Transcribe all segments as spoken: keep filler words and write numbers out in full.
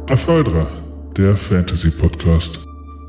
Aphaedra, der Fantasy-Podcast.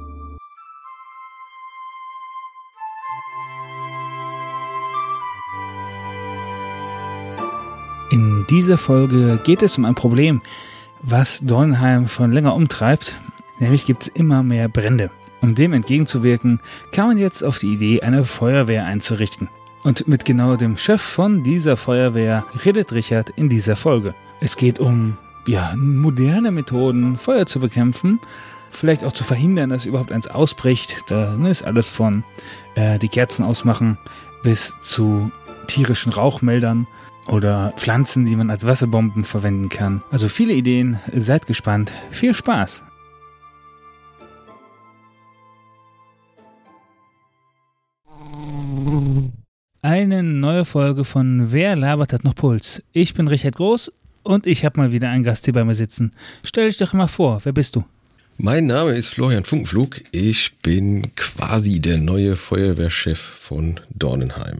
In dieser Folge geht es um ein Problem, was Dornenheim schon länger umtreibt, nämlich gibt es immer mehr Brände. Um dem entgegenzuwirken, kam man jetzt auf die Idee, eine Feuerwehr einzurichten. Und mit genau dem Chef von dieser Feuerwehr redet Richard in dieser Folge. Es geht um ja, moderne Methoden, Feuer zu bekämpfen, vielleicht auch zu verhindern, dass überhaupt eins ausbricht. Da ne, ist alles von äh, die Kerzen ausmachen bis zu tierischen Rauchmeldern oder Pflanzen, die man als Wasserbomben verwenden kann. Also viele Ideen, seid gespannt. Viel Spaß! Eine neue Folge von Wer labert hat noch Puls? Ich bin Richard Groß und ich habe mal wieder einen Gast hier bei mir sitzen. Stell dich doch mal vor, wer bist du? Mein Name ist Florian Funkenflug. Ich bin quasi der neue Feuerwehrchef von Dornenheim.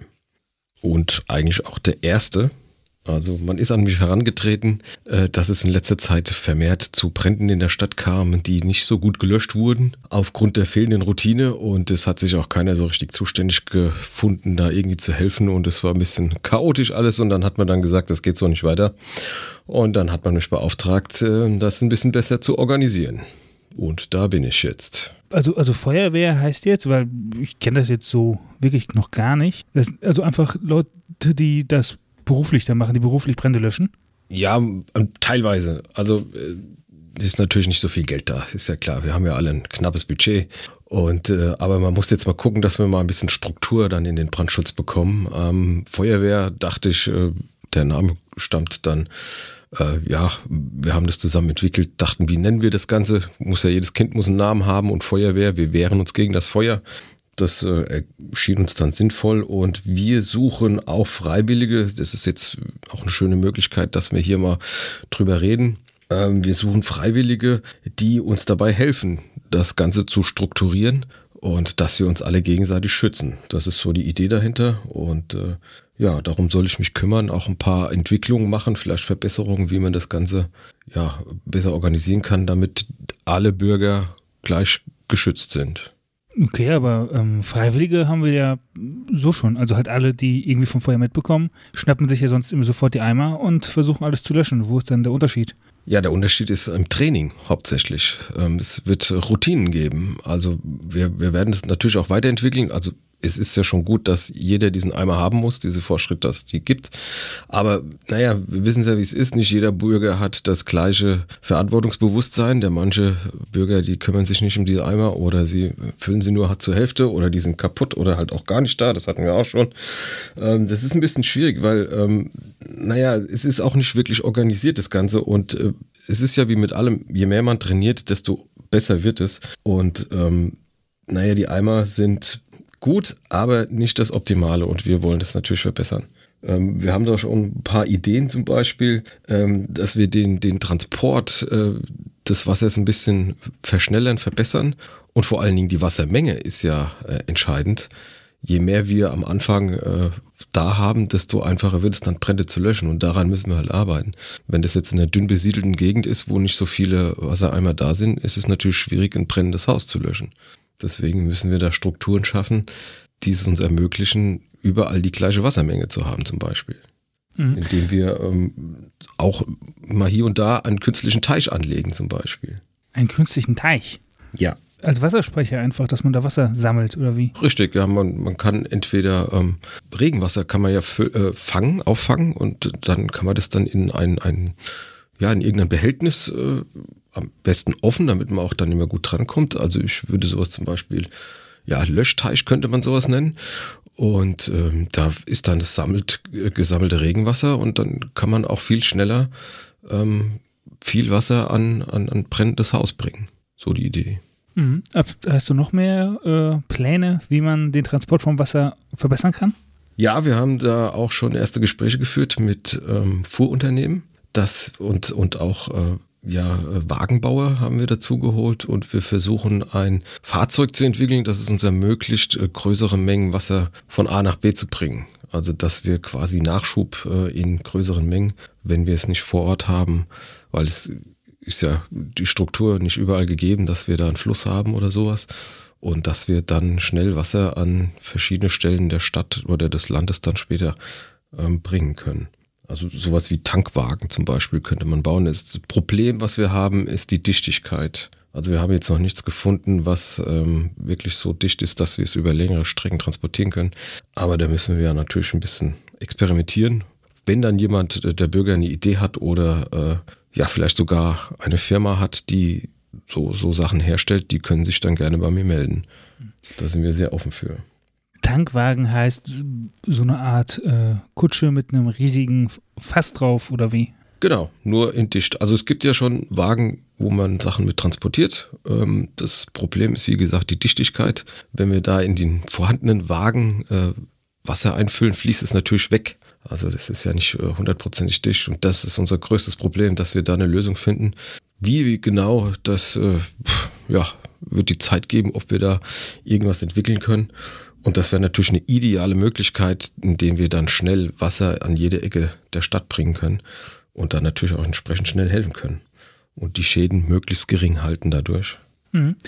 Und eigentlich auch der Erste. Also man ist an mich herangetreten, dass es in letzter Zeit vermehrt zu Bränden in der Stadt kam, die nicht so gut gelöscht wurden, aufgrund der fehlenden Routine. Und es hat sich auch keiner so richtig zuständig gefunden, da irgendwie zu helfen. Und es war ein bisschen chaotisch alles. Und dann hat man dann gesagt, das geht so nicht weiter. Und dann hat man mich beauftragt, das ein bisschen besser zu organisieren. Und da bin ich jetzt. Also, also Feuerwehr heißt jetzt, weil ich kenne das jetzt so wirklich noch gar nicht. Das, also einfach Leute, die das beruflich da machen, die beruflich Brände löschen? Ja, teilweise. Also äh, ist natürlich nicht so viel Geld da, ist ja klar. Wir haben ja alle ein knappes Budget. Und äh, aber man muss jetzt mal gucken, dass wir mal ein bisschen Struktur dann in den Brandschutz bekommen. Ähm, Feuerwehr, dachte ich, äh, der Name stammt dann, äh, ja, wir haben das zusammen entwickelt, dachten, wie nennen wir das Ganze? Muss ja jedes Kind muss einen Namen haben und Feuerwehr, wir wehren uns gegen das Feuer. Das äh, erschien uns dann sinnvoll und wir suchen auch Freiwillige. Das ist jetzt auch eine schöne Möglichkeit, dass wir hier mal drüber reden. Ähm, wir suchen Freiwillige, die uns dabei helfen, das Ganze zu strukturieren und dass wir uns alle gegenseitig schützen. Das ist so die Idee dahinter und äh, ja, darum soll ich mich kümmern, auch ein paar Entwicklungen machen, vielleicht Verbesserungen, wie man das Ganze ja besser organisieren kann, damit alle Bürger gleich geschützt sind. Okay, aber ähm, Freiwillige haben wir ja so schon. Also halt alle, die irgendwie vom Feuer mitbekommen, schnappen sich ja sonst immer sofort die Eimer und versuchen alles zu löschen. Wo ist denn der Unterschied? Ja, der Unterschied ist im Training hauptsächlich. Ähm, es wird Routinen geben. Also wir, wir werden es natürlich auch weiterentwickeln. Also es ist ja schon gut, dass jeder diesen Eimer haben muss, diese Vorschrift, dass es die gibt. Aber naja, wir wissen ja, wie es ist. Nicht jeder Bürger hat das gleiche Verantwortungsbewusstsein. Der manche Bürger, die kümmern sich nicht um diese Eimer oder sie füllen sie nur zur Hälfte oder die sind kaputt oder halt auch gar nicht da. Das hatten wir auch schon. Ähm, das ist ein bisschen schwierig, weil ähm, naja, es ist auch nicht wirklich organisiert, das Ganze. Und äh, es ist ja wie mit allem, je mehr man trainiert, desto besser wird es. Und ähm, naja, die Eimer sind gut, aber nicht das Optimale und wir wollen das natürlich verbessern. Ähm, wir haben da schon ein paar Ideen zum Beispiel, ähm, dass wir den, den Transport äh, des Wassers ein bisschen verschnellern, verbessern und vor allen Dingen die Wassermenge ist ja äh, entscheidend. Je mehr wir am Anfang äh, da haben, desto einfacher wird es dann, Brände zu löschen und daran müssen wir halt arbeiten. Wenn das jetzt in einer dünn besiedelten Gegend ist, wo nicht so viele Wassereimer da sind, ist es natürlich schwierig, ein brennendes Haus zu löschen. Deswegen müssen wir da Strukturen schaffen, die es uns ermöglichen, überall die gleiche Wassermenge zu haben zum Beispiel. Mhm. Indem wir ähm, auch mal hier und da einen künstlichen Teich anlegen zum Beispiel. Einen künstlichen Teich? Ja. Als Wasserspeicher einfach, dass man da Wasser sammelt oder wie? Richtig, ja, man, man kann entweder ähm, Regenwasser kann man ja f- äh, fangen, auffangen und dann kann man das dann in ein, ein ja, in irgendein Behältnis äh, am besten offen, damit man auch dann immer gut drankommt. Also ich würde sowas zum Beispiel, ja, Löschteich könnte man sowas nennen. Und ähm, da ist dann das sammelt, äh, gesammelte Regenwasser und dann kann man auch viel schneller ähm, viel Wasser an, an, an brennendes Haus bringen. So die Idee. Mhm. Hast du noch mehr äh, Pläne, wie man den Transport vom Wasser verbessern kann? Ja, wir haben da auch schon erste Gespräche geführt mit ähm, Fuhrunternehmen. Das und, und auch äh, ja, Wagenbauer haben wir dazu geholt und wir versuchen ein Fahrzeug zu entwickeln, das es uns ermöglicht, äh, größere Mengen Wasser von A nach B zu bringen. Also dass wir quasi Nachschub äh, in größeren Mengen, wenn wir es nicht vor Ort haben, weil es ist ja die Struktur nicht überall gegeben, dass wir da einen Fluss haben oder sowas und dass wir dann schnell Wasser an verschiedene Stellen der Stadt oder des Landes dann später ähm, bringen können. Also sowas wie Tankwagen zum Beispiel könnte man bauen. Das Problem, was wir haben, ist die Dichtigkeit. Also wir haben jetzt noch nichts gefunden, was ähm, wirklich so dicht ist, dass wir es über längere Strecken transportieren können. Aber da müssen wir ja natürlich ein bisschen experimentieren. Wenn dann jemand, der Bürger, eine Idee hat oder äh, ja vielleicht sogar eine Firma hat, die so, so Sachen herstellt, die können sich dann gerne bei mir melden. Da sind wir sehr offen für. Tankwagen heißt so eine Art äh, Kutsche mit einem riesigen Fass drauf oder wie? Genau, nur in dicht. Also es gibt ja schon Wagen, wo man Sachen mit transportiert. Ähm, das Problem ist, wie gesagt, die Dichtigkeit. Wenn wir da in den vorhandenen Wagen äh, Wasser einfüllen, fließt es natürlich weg. Also das ist ja nicht hundertprozentig dicht und das ist unser größtes Problem, dass wir da eine Lösung finden. Wie, wie genau, das äh, ja, wird die Zeit geben, ob wir da irgendwas entwickeln können. Und das wäre natürlich eine ideale Möglichkeit, indem wir dann schnell Wasser an jede Ecke der Stadt bringen können und dann natürlich auch entsprechend schnell helfen können und die Schäden möglichst gering halten dadurch. Mhm.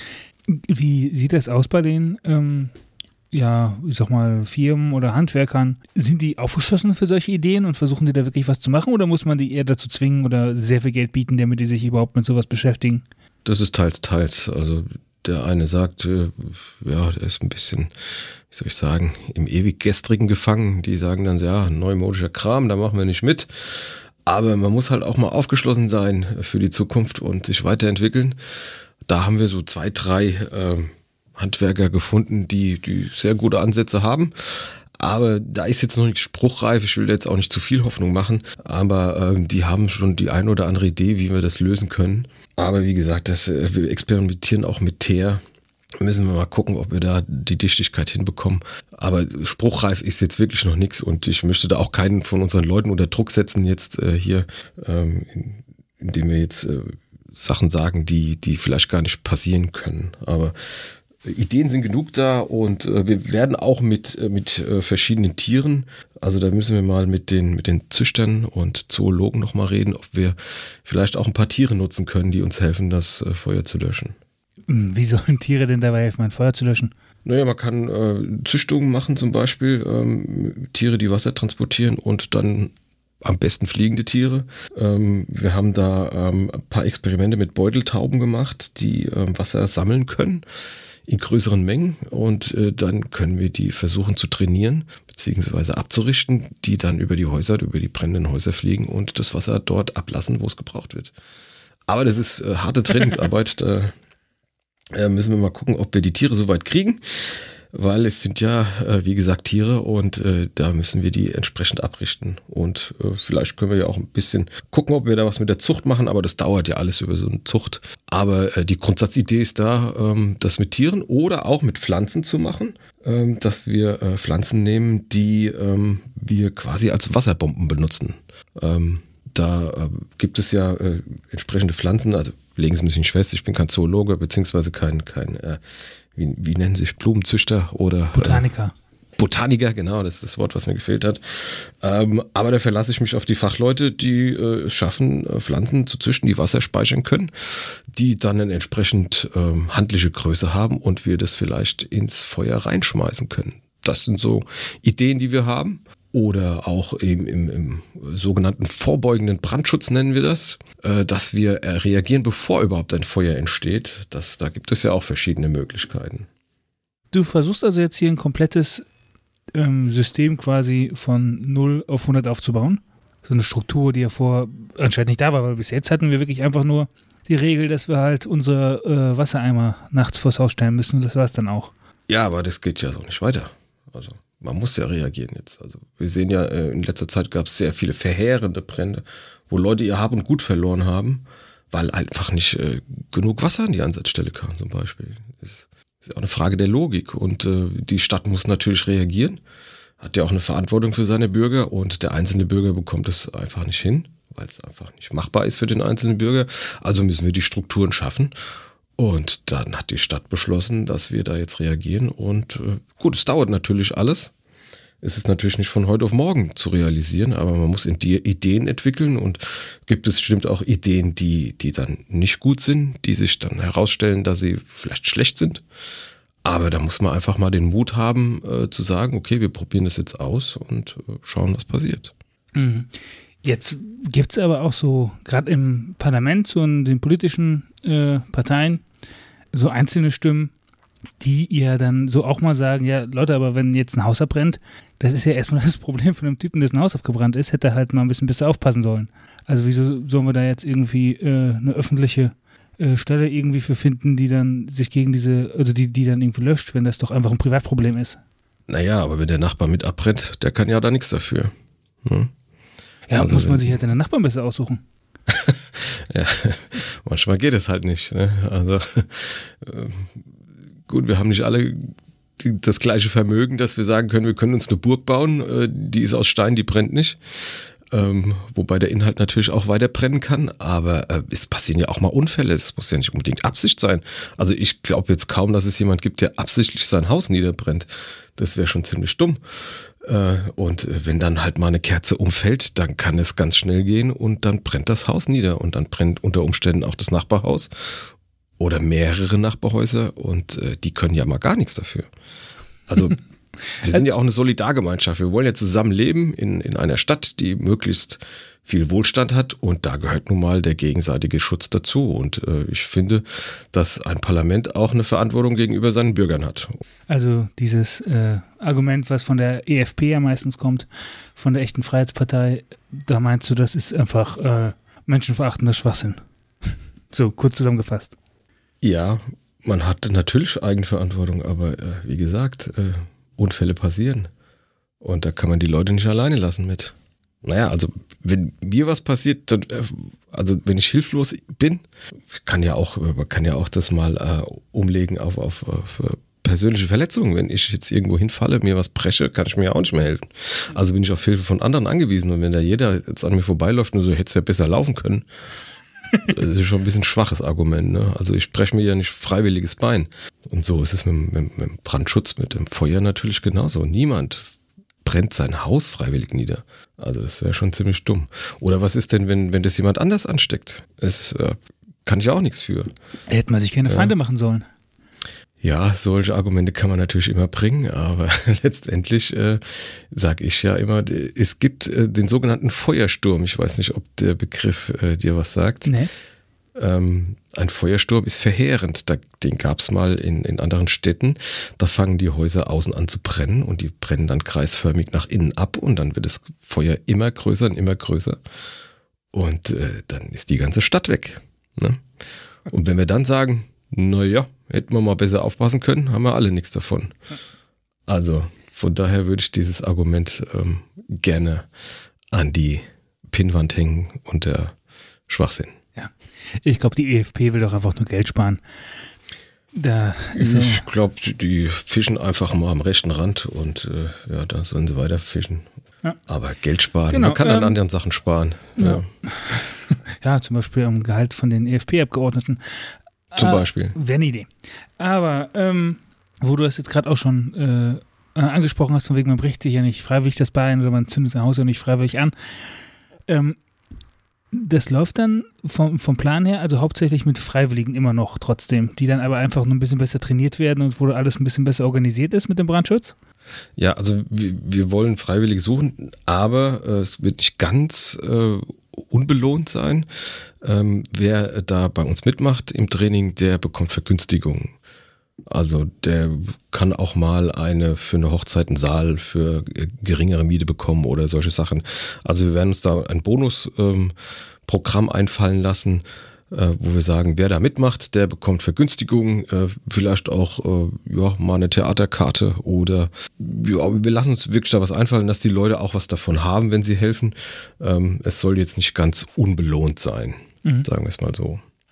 Wie sieht das aus bei den ähm ja, ich sag mal, Firmen oder Handwerkern, sind die aufgeschlossen für solche Ideen und versuchen die da wirklich was zu machen oder muss man die eher dazu zwingen oder sehr viel Geld bieten, damit die sich überhaupt mit sowas beschäftigen? Das ist teils, teils. Also der eine sagt, äh, ja, der ist ein bisschen, wie soll ich sagen, im ewig Gestrigen gefangen. Die sagen dann, ja, neumodischer Kram, da machen wir nicht mit. Aber man muss halt auch mal aufgeschlossen sein für die Zukunft und sich weiterentwickeln. Da haben wir so zwei, drei äh, Handwerker gefunden, die, die sehr gute Ansätze haben. Aber da ist jetzt noch nicht spruchreif. Ich will jetzt auch nicht zu viel Hoffnung machen. Aber ähm, die haben schon die ein oder andere Idee, wie wir das lösen können. Aber wie gesagt, das, äh, wir experimentieren auch mit Teer. Müssen wir mal gucken, ob wir da die Dichtigkeit hinbekommen. Aber spruchreif ist jetzt wirklich noch nichts. Und ich möchte da auch keinen von unseren Leuten unter Druck setzen jetzt äh, hier, ähm, indem wir jetzt äh, Sachen sagen, die, die vielleicht gar nicht passieren können. Aber Ideen sind genug da und äh, wir werden auch mit, äh, mit äh, verschiedenen Tieren, also da müssen wir mal mit den, mit den Züchtern und Zoologen nochmal reden, ob wir vielleicht auch ein paar Tiere nutzen können, die uns helfen, das äh, Feuer zu löschen. Wie sollen Tiere denn dabei helfen, ein Feuer zu löschen? Naja, man kann äh, Züchtungen machen zum Beispiel, ähm, Tiere, die Wasser transportieren und dann am besten fliegende Tiere. Ähm, wir haben da ähm, ein paar Experimente mit Beuteltauben gemacht, die ähm, Wasser sammeln können in größeren Mengen und äh, dann können wir die versuchen zu trainieren beziehungsweise abzurichten, die dann über die Häuser, über die brennenden Häuser fliegen und das Wasser dort ablassen, wo es gebraucht wird. Aber das ist äh, harte Trainingsarbeit, da äh, müssen wir mal gucken, ob wir die Tiere so weit kriegen, weil es sind ja, äh, wie gesagt, Tiere und äh, da müssen wir die entsprechend abrichten und äh, vielleicht können wir ja auch ein bisschen gucken, ob wir da was mit der Zucht machen, aber das dauert ja alles über so eine Zucht. Aber äh, die Grundsatzidee ist da, ähm, das mit Tieren oder auch mit Pflanzen zu machen, ähm, dass wir äh, Pflanzen nehmen, die ähm, wir quasi als Wasserbomben benutzen. Ähm, da äh, gibt es ja äh, entsprechende Pflanzen, also legen Sie mich nicht fest, ich bin kein Zoologe, beziehungsweise kein, kein äh, wie, wie nennen sich Blumenzüchter oder Botaniker. Äh, Botaniker, genau, das ist das Wort, was mir gefehlt hat. Ähm, aber da verlasse ich mich auf die Fachleute, die äh, es schaffen, äh, Pflanzen zu züchten, die Wasser speichern können, die dann eine entsprechend ähm, handliche Größe haben und wir das vielleicht ins Feuer reinschmeißen können. Das sind so Ideen, die wir haben. Oder auch im, im, im sogenannten vorbeugenden Brandschutz nennen wir das, äh, dass wir äh, reagieren, bevor überhaupt ein Feuer entsteht. Das, da gibt es ja auch verschiedene Möglichkeiten. Du versuchst also jetzt hier ein komplettes ähm, System quasi von null auf hundert aufzubauen? So eine Struktur, die ja vor anscheinend nicht da war, weil bis jetzt hatten wir wirklich einfach nur die Regel, dass wir halt unsere äh, Wassereimer nachts vors Haus stellen müssen und das war es dann auch. Ja, aber das geht ja so nicht weiter. Also man muss ja reagieren jetzt. Also wir sehen ja, in letzter Zeit gab es sehr viele verheerende Brände, wo Leute ihr Hab und Gut verloren haben, weil einfach nicht äh, genug Wasser an die Einsatzstelle kam zum Beispiel. Das ist ja auch eine Frage der Logik und äh, die Stadt muss natürlich reagieren, hat ja auch eine Verantwortung für seine Bürger und der einzelne Bürger bekommt es einfach nicht hin, weil es einfach nicht machbar ist für den einzelnen Bürger. Also müssen wir die Strukturen schaffen. Und dann hat die Stadt beschlossen, dass wir da jetzt reagieren. Und äh, gut, es dauert natürlich alles. Es ist natürlich nicht von heute auf morgen zu realisieren, aber man muss in die Ideen entwickeln und gibt es bestimmt auch Ideen, die, die dann nicht gut sind, die sich dann herausstellen, dass sie vielleicht schlecht sind. Aber da muss man einfach mal den Mut haben, äh, zu sagen, okay, wir probieren das jetzt aus und äh, schauen, was passiert. Mhm. Jetzt gibt es aber auch so, gerade im Parlament, so in den politischen äh, Parteien, so einzelne Stimmen, die ihr dann so auch mal sagen, ja Leute, aber wenn jetzt ein Haus abbrennt, das ist ja erstmal das Problem von dem Typen, dessen Haus abgebrannt ist, hätte er halt mal ein bisschen besser aufpassen sollen. Also wieso sollen wir da jetzt irgendwie äh, eine öffentliche äh, Stelle irgendwie für finden, die dann sich gegen diese, also die, die dann irgendwie löscht, wenn das doch einfach ein Privatproblem ist? Naja, aber wenn der Nachbar mit abbrennt, der kann ja da nichts dafür. Hm? Ja, also muss man sich halt den Nachbarn besser aussuchen. Ja, manchmal geht es halt nicht. Ne? Also äh, gut, wir haben nicht alle das gleiche Vermögen, dass wir sagen können, wir können uns eine Burg bauen, äh, die ist aus Stein, die brennt nicht. Ähm, wobei der Inhalt natürlich auch weiter brennen kann, aber äh, es passieren ja auch mal Unfälle, es muss ja nicht unbedingt Absicht sein. Also ich glaube jetzt kaum, dass es jemand gibt, der absichtlich sein Haus niederbrennt. Das wäre schon ziemlich dumm. Äh, und wenn dann halt mal eine Kerze umfällt, dann kann es ganz schnell gehen und dann brennt das Haus nieder und dann brennt unter Umständen auch das Nachbarhaus oder mehrere Nachbarhäuser und äh, die können ja mal gar nichts dafür. Also wir sind ja auch eine Solidargemeinschaft. Wir wollen ja zusammen leben in, in einer Stadt, die möglichst viel Wohlstand hat und da gehört nun mal der gegenseitige Schutz dazu. Und äh, ich finde, dass ein Parlament auch eine Verantwortung gegenüber seinen Bürgern hat. Also dieses äh, Argument, was von der E F P ja meistens kommt, von der echten Freiheitspartei, da meinst du, das ist einfach äh, menschenverachtender Schwachsinn. So, kurz zusammengefasst. Ja, man hat natürlich Eigenverantwortung, aber äh, wie gesagt, äh, Unfälle passieren. Und da kann man die Leute nicht alleine lassen mit. Naja, also wenn mir was passiert, dann, also wenn ich hilflos bin, kann ja auch, man kann ja auch das mal äh, umlegen auf, auf, auf persönliche Verletzungen. Wenn ich jetzt irgendwo hinfalle, mir was breche, kann ich mir ja auch nicht mehr helfen. Also bin ich auf Hilfe von anderen angewiesen. Und wenn da jeder jetzt an mir vorbeiläuft und so, hätte es ja besser laufen können. Das ist schon ein bisschen ein schwaches Argument. Ne? Also ich breche mir ja nicht freiwilliges Bein. Und so ist es mit, mit, mit dem Brandschutz, mit dem Feuer natürlich genauso. Niemand brennt sein Haus freiwillig nieder. Also das wäre schon ziemlich dumm. Oder was ist denn, wenn, wenn das jemand anders ansteckt? Das äh, kann ich auch nichts für. Hätte man sich keine Feinde ja. machen sollen. Ja, solche Argumente kann man natürlich immer bringen, aber letztendlich äh, sage ich ja immer, es gibt äh, den sogenannten Feuersturm. Ich weiß nicht, ob der Begriff äh, dir was sagt. Nee. Ähm, ein Feuersturm ist verheerend. Da, den gab es mal in, in anderen Städten. Da fangen die Häuser außen an zu brennen und die brennen dann kreisförmig nach innen ab und dann wird das Feuer immer größer und immer größer. Und äh, dann ist die ganze Stadt weg. Ne? Und wenn wir dann sagen, naja, hätten wir mal besser aufpassen können, haben wir alle nichts davon. Also von daher würde ich dieses Argument ähm, gerne an die Pinnwand hängen unter Schwachsinn. Ja, ich glaube, die E F P will doch einfach nur Geld sparen. Da ist ich ja glaube, die fischen einfach mal am rechten Rand und äh, ja, da sollen sie weiter fischen. Ja. Aber Geld sparen, genau, man kann ähm, an anderen Sachen sparen. Ja. Ja. ja, zum Beispiel am Gehalt von den E F P-Abgeordneten. Zum Beispiel. Äh, Wäre eine Idee. Aber, ähm, wo du das jetzt gerade auch schon äh, angesprochen hast, von wegen, man bricht sich ja nicht freiwillig das Bein oder man zündet sein Haus ja nicht freiwillig an. Ähm, das läuft dann vom, vom Plan her, also hauptsächlich mit Freiwilligen immer noch trotzdem, die dann aber einfach nur ein bisschen besser trainiert werden und wo alles ein bisschen besser organisiert ist mit dem Brandschutz? Ja, also wir, wir wollen Freiwillige suchen, aber äh, es wird nicht ganz äh, unbelohnt sein. Ähm, wer da bei uns mitmacht im Training, der bekommt Vergünstigungen. Also der kann auch mal eine für eine Hochzeit einen Saal für geringere Miete bekommen oder solche Sachen. Also wir werden uns da ein Bonusprogramm ähm, einfallen lassen, äh, wo wir sagen, wer da mitmacht, der bekommt Vergünstigungen, äh, vielleicht auch äh, ja mal eine Theaterkarte oder ja, wir lassen uns wirklich da was einfallen, dass die Leute auch was davon haben, wenn sie helfen. Ähm, es soll jetzt nicht ganz unbelohnt sein, mhm. sagen wir es mal so.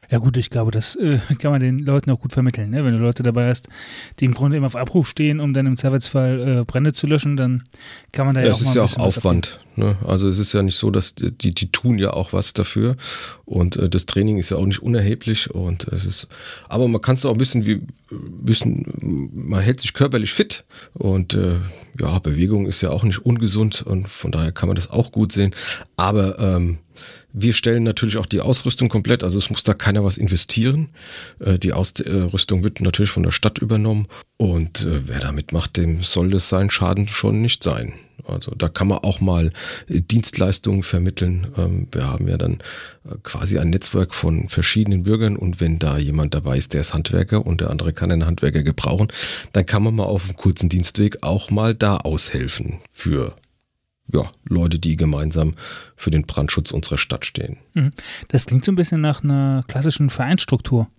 Ja gut, ich glaube, das äh, kann man den Leuten auch gut vermitteln. Ne? Wenn du Leute dabei hast, die im Grunde immer auf Abruf stehen, um dann im Zweifelsfall äh, Brände zu löschen, dann kann man da ja, ja auch mal ein bisschen. Es ist ja auch Aufwand. Ne? Also es ist ja nicht so, dass die, die tun ja auch was dafür und äh, das Training ist ja auch nicht unerheblich und es ist, aber man kann es auch ein bisschen wie, bisschen, man hält sich körperlich fit und äh, ja, Bewegung ist ja auch nicht ungesund und von daher kann man das auch gut sehen, aber ähm, wir stellen natürlich auch die Ausrüstung komplett, also es muss da keiner was investieren. Die Ausrüstung wird natürlich von der Stadt übernommen und wer da mitmacht, dem soll das sein Schaden schon nicht sein. Also da kann man auch mal Dienstleistungen vermitteln. Wir haben ja dann quasi ein Netzwerk von verschiedenen Bürgern und wenn da jemand dabei ist, der ist Handwerker und der andere kann einen Handwerker gebrauchen, dann kann man mal auf einem kurzen Dienstweg auch mal da aushelfen für ja, Leute, die gemeinsam für den Brandschutz unserer Stadt stehen. Das klingt so ein bisschen nach einer klassischen Vereinsstruktur.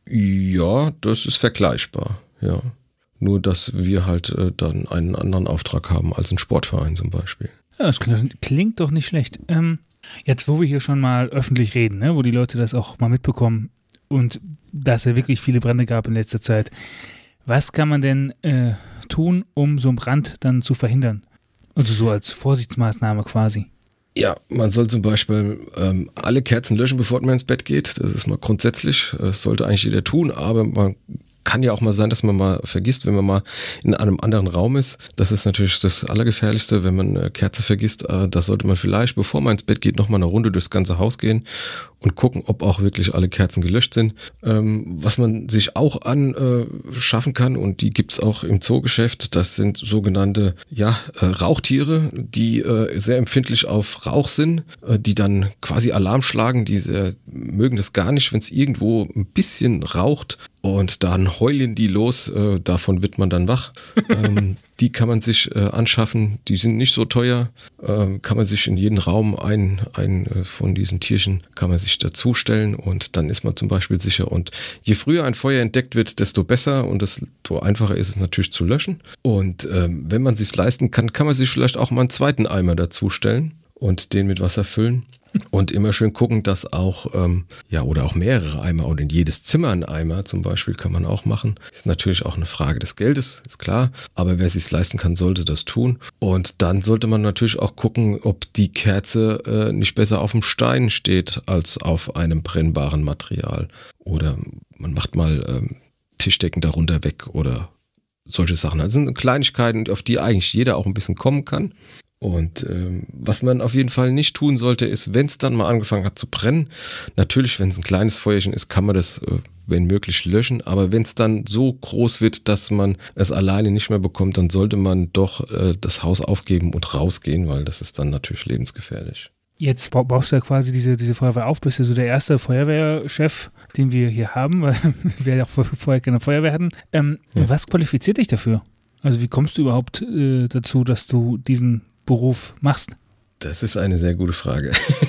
Ja, das ist vergleichbar, ja. Nur, dass wir halt äh, dann einen anderen Auftrag haben als ein Sportverein zum Beispiel. Ja, das klingt, klingt doch nicht schlecht. Ähm, jetzt, wo wir hier schon mal öffentlich reden, ne, wo die Leute das auch mal mitbekommen und dass es ja wirklich viele Brände gab in letzter Zeit, was kann man denn äh, tun, um so einen Brand dann zu verhindern? Also so als Vorsichtsmaßnahme quasi. Ja, man soll zum Beispiel ähm, alle Kerzen löschen, bevor man ins Bett geht. Das ist mal grundsätzlich, das sollte eigentlich jeder tun, aber man kann ja auch mal sein, dass man mal vergisst, wenn man mal in einem anderen Raum ist. Das ist natürlich das Allergefährlichste, wenn man eine Kerze vergisst. Äh, da sollte man vielleicht, bevor man ins Bett geht, nochmal eine Runde durchs ganze Haus gehen und gucken, ob auch wirklich alle Kerzen gelöscht sind. Ähm, was man sich auch anschaffen kann, und die gibt's auch im Zoogeschäft, das sind sogenannte ja, äh, Rauchtiere, die äh, sehr empfindlich auf Rauch sind, äh, die dann quasi Alarm schlagen. Die sehr, mögen das gar nicht, wenn es irgendwo ein bisschen raucht. Und dann heulen die los, äh, davon wird man dann wach. ähm, die kann man sich äh, anschaffen, die sind nicht so teuer, äh, kann man sich in jeden Raum ein, ein äh, von diesen Tierchen kann man sich dazustellen und dann ist man zum Beispiel sicher. Und je früher ein Feuer entdeckt wird, desto besser und desto einfacher ist es natürlich zu löschen. Und ähm, wenn man es sich leisten kann, kann man sich vielleicht auch mal einen zweiten Eimer dazustellen und den mit Wasser füllen. Und immer schön gucken, dass auch, ähm, ja, oder auch mehrere Eimer oder in jedes Zimmer ein Eimer zum Beispiel kann man auch machen. Ist natürlich auch eine Frage des Geldes, ist klar. Aber wer es sich leisten kann, sollte das tun. Und dann sollte man natürlich auch gucken, ob die Kerze äh, nicht besser auf dem Stein steht als auf einem brennbaren Material. Oder man macht mal ähm, Tischdecken darunter weg oder solche Sachen. Also sind Kleinigkeiten, auf die eigentlich jeder auch ein bisschen kommen kann. Und ähm, was man auf jeden Fall nicht tun sollte, ist, wenn es dann mal angefangen hat zu brennen, natürlich, wenn es ein kleines Feuerchen ist, kann man das, äh, wenn möglich, löschen. Aber wenn es dann so groß wird, dass man es alleine nicht mehr bekommt, dann sollte man doch äh, das Haus aufgeben und rausgehen, weil das ist dann natürlich lebensgefährlich. Jetzt baust du ja quasi diese, diese Feuerwehr auf, bist ja so der erste Feuerwehrchef, den wir hier haben, weil wir ja auch vorher keine Feuerwehr hatten. Ähm, ja. Was qualifiziert dich dafür? Also wie kommst du überhaupt äh, dazu, dass du diesen Beruf machst? Das ist eine sehr gute Frage.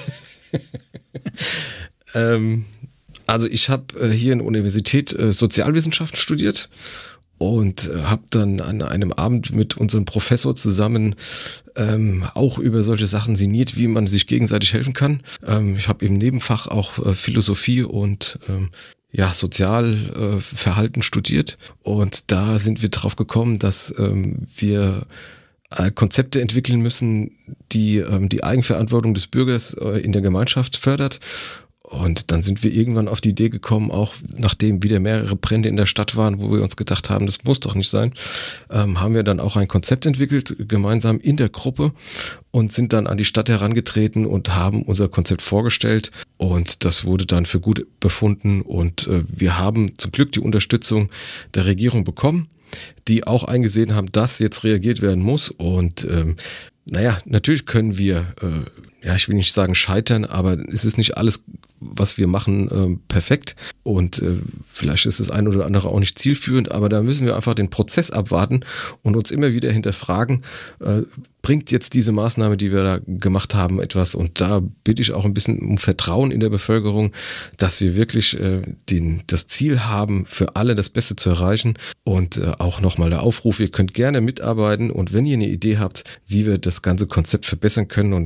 ähm, also ich habe äh, hier in der Universität äh, Sozialwissenschaften studiert und äh, habe dann an einem Abend mit unserem Professor zusammen ähm, auch über solche Sachen sinniert, wie man sich gegenseitig helfen kann. Ähm, ich habe im Nebenfach auch äh, Philosophie und ähm, ja, Sozialverhalten äh, studiert und da sind wir drauf gekommen, dass ähm, wir Konzepte entwickeln müssen, die ähm, die Eigenverantwortung des Bürgers äh, in der Gemeinschaft fördert. Und dann sind wir irgendwann auf die Idee gekommen, auch nachdem wieder mehrere Brände in der Stadt waren, wo wir uns gedacht haben, das muss doch nicht sein, ähm, haben wir dann auch ein Konzept entwickelt, gemeinsam in der Gruppe und sind dann an die Stadt herangetreten und haben unser Konzept vorgestellt. Und das wurde dann für gut befunden und äh, wir haben zum Glück die Unterstützung der Regierung bekommen, die auch eingesehen haben, dass jetzt reagiert werden muss. Und ähm, naja, natürlich können wir, äh, ja, ich will nicht sagen scheitern, aber es ist nicht alles, was wir machen, äh, perfekt. Und äh, vielleicht ist das eine oder andere auch nicht zielführend, aber da müssen wir einfach den Prozess abwarten und uns immer wieder hinterfragen, äh, bringt jetzt diese Maßnahme, die wir da gemacht haben, etwas? Und da bitte ich auch ein bisschen um Vertrauen in der Bevölkerung, dass wir wirklich äh, den, das Ziel haben, für alle das Beste zu erreichen. Und äh, auch nochmal der Aufruf, ihr könnt gerne mitarbeiten und wenn ihr eine Idee habt, wie wir das ganze Konzept verbessern können und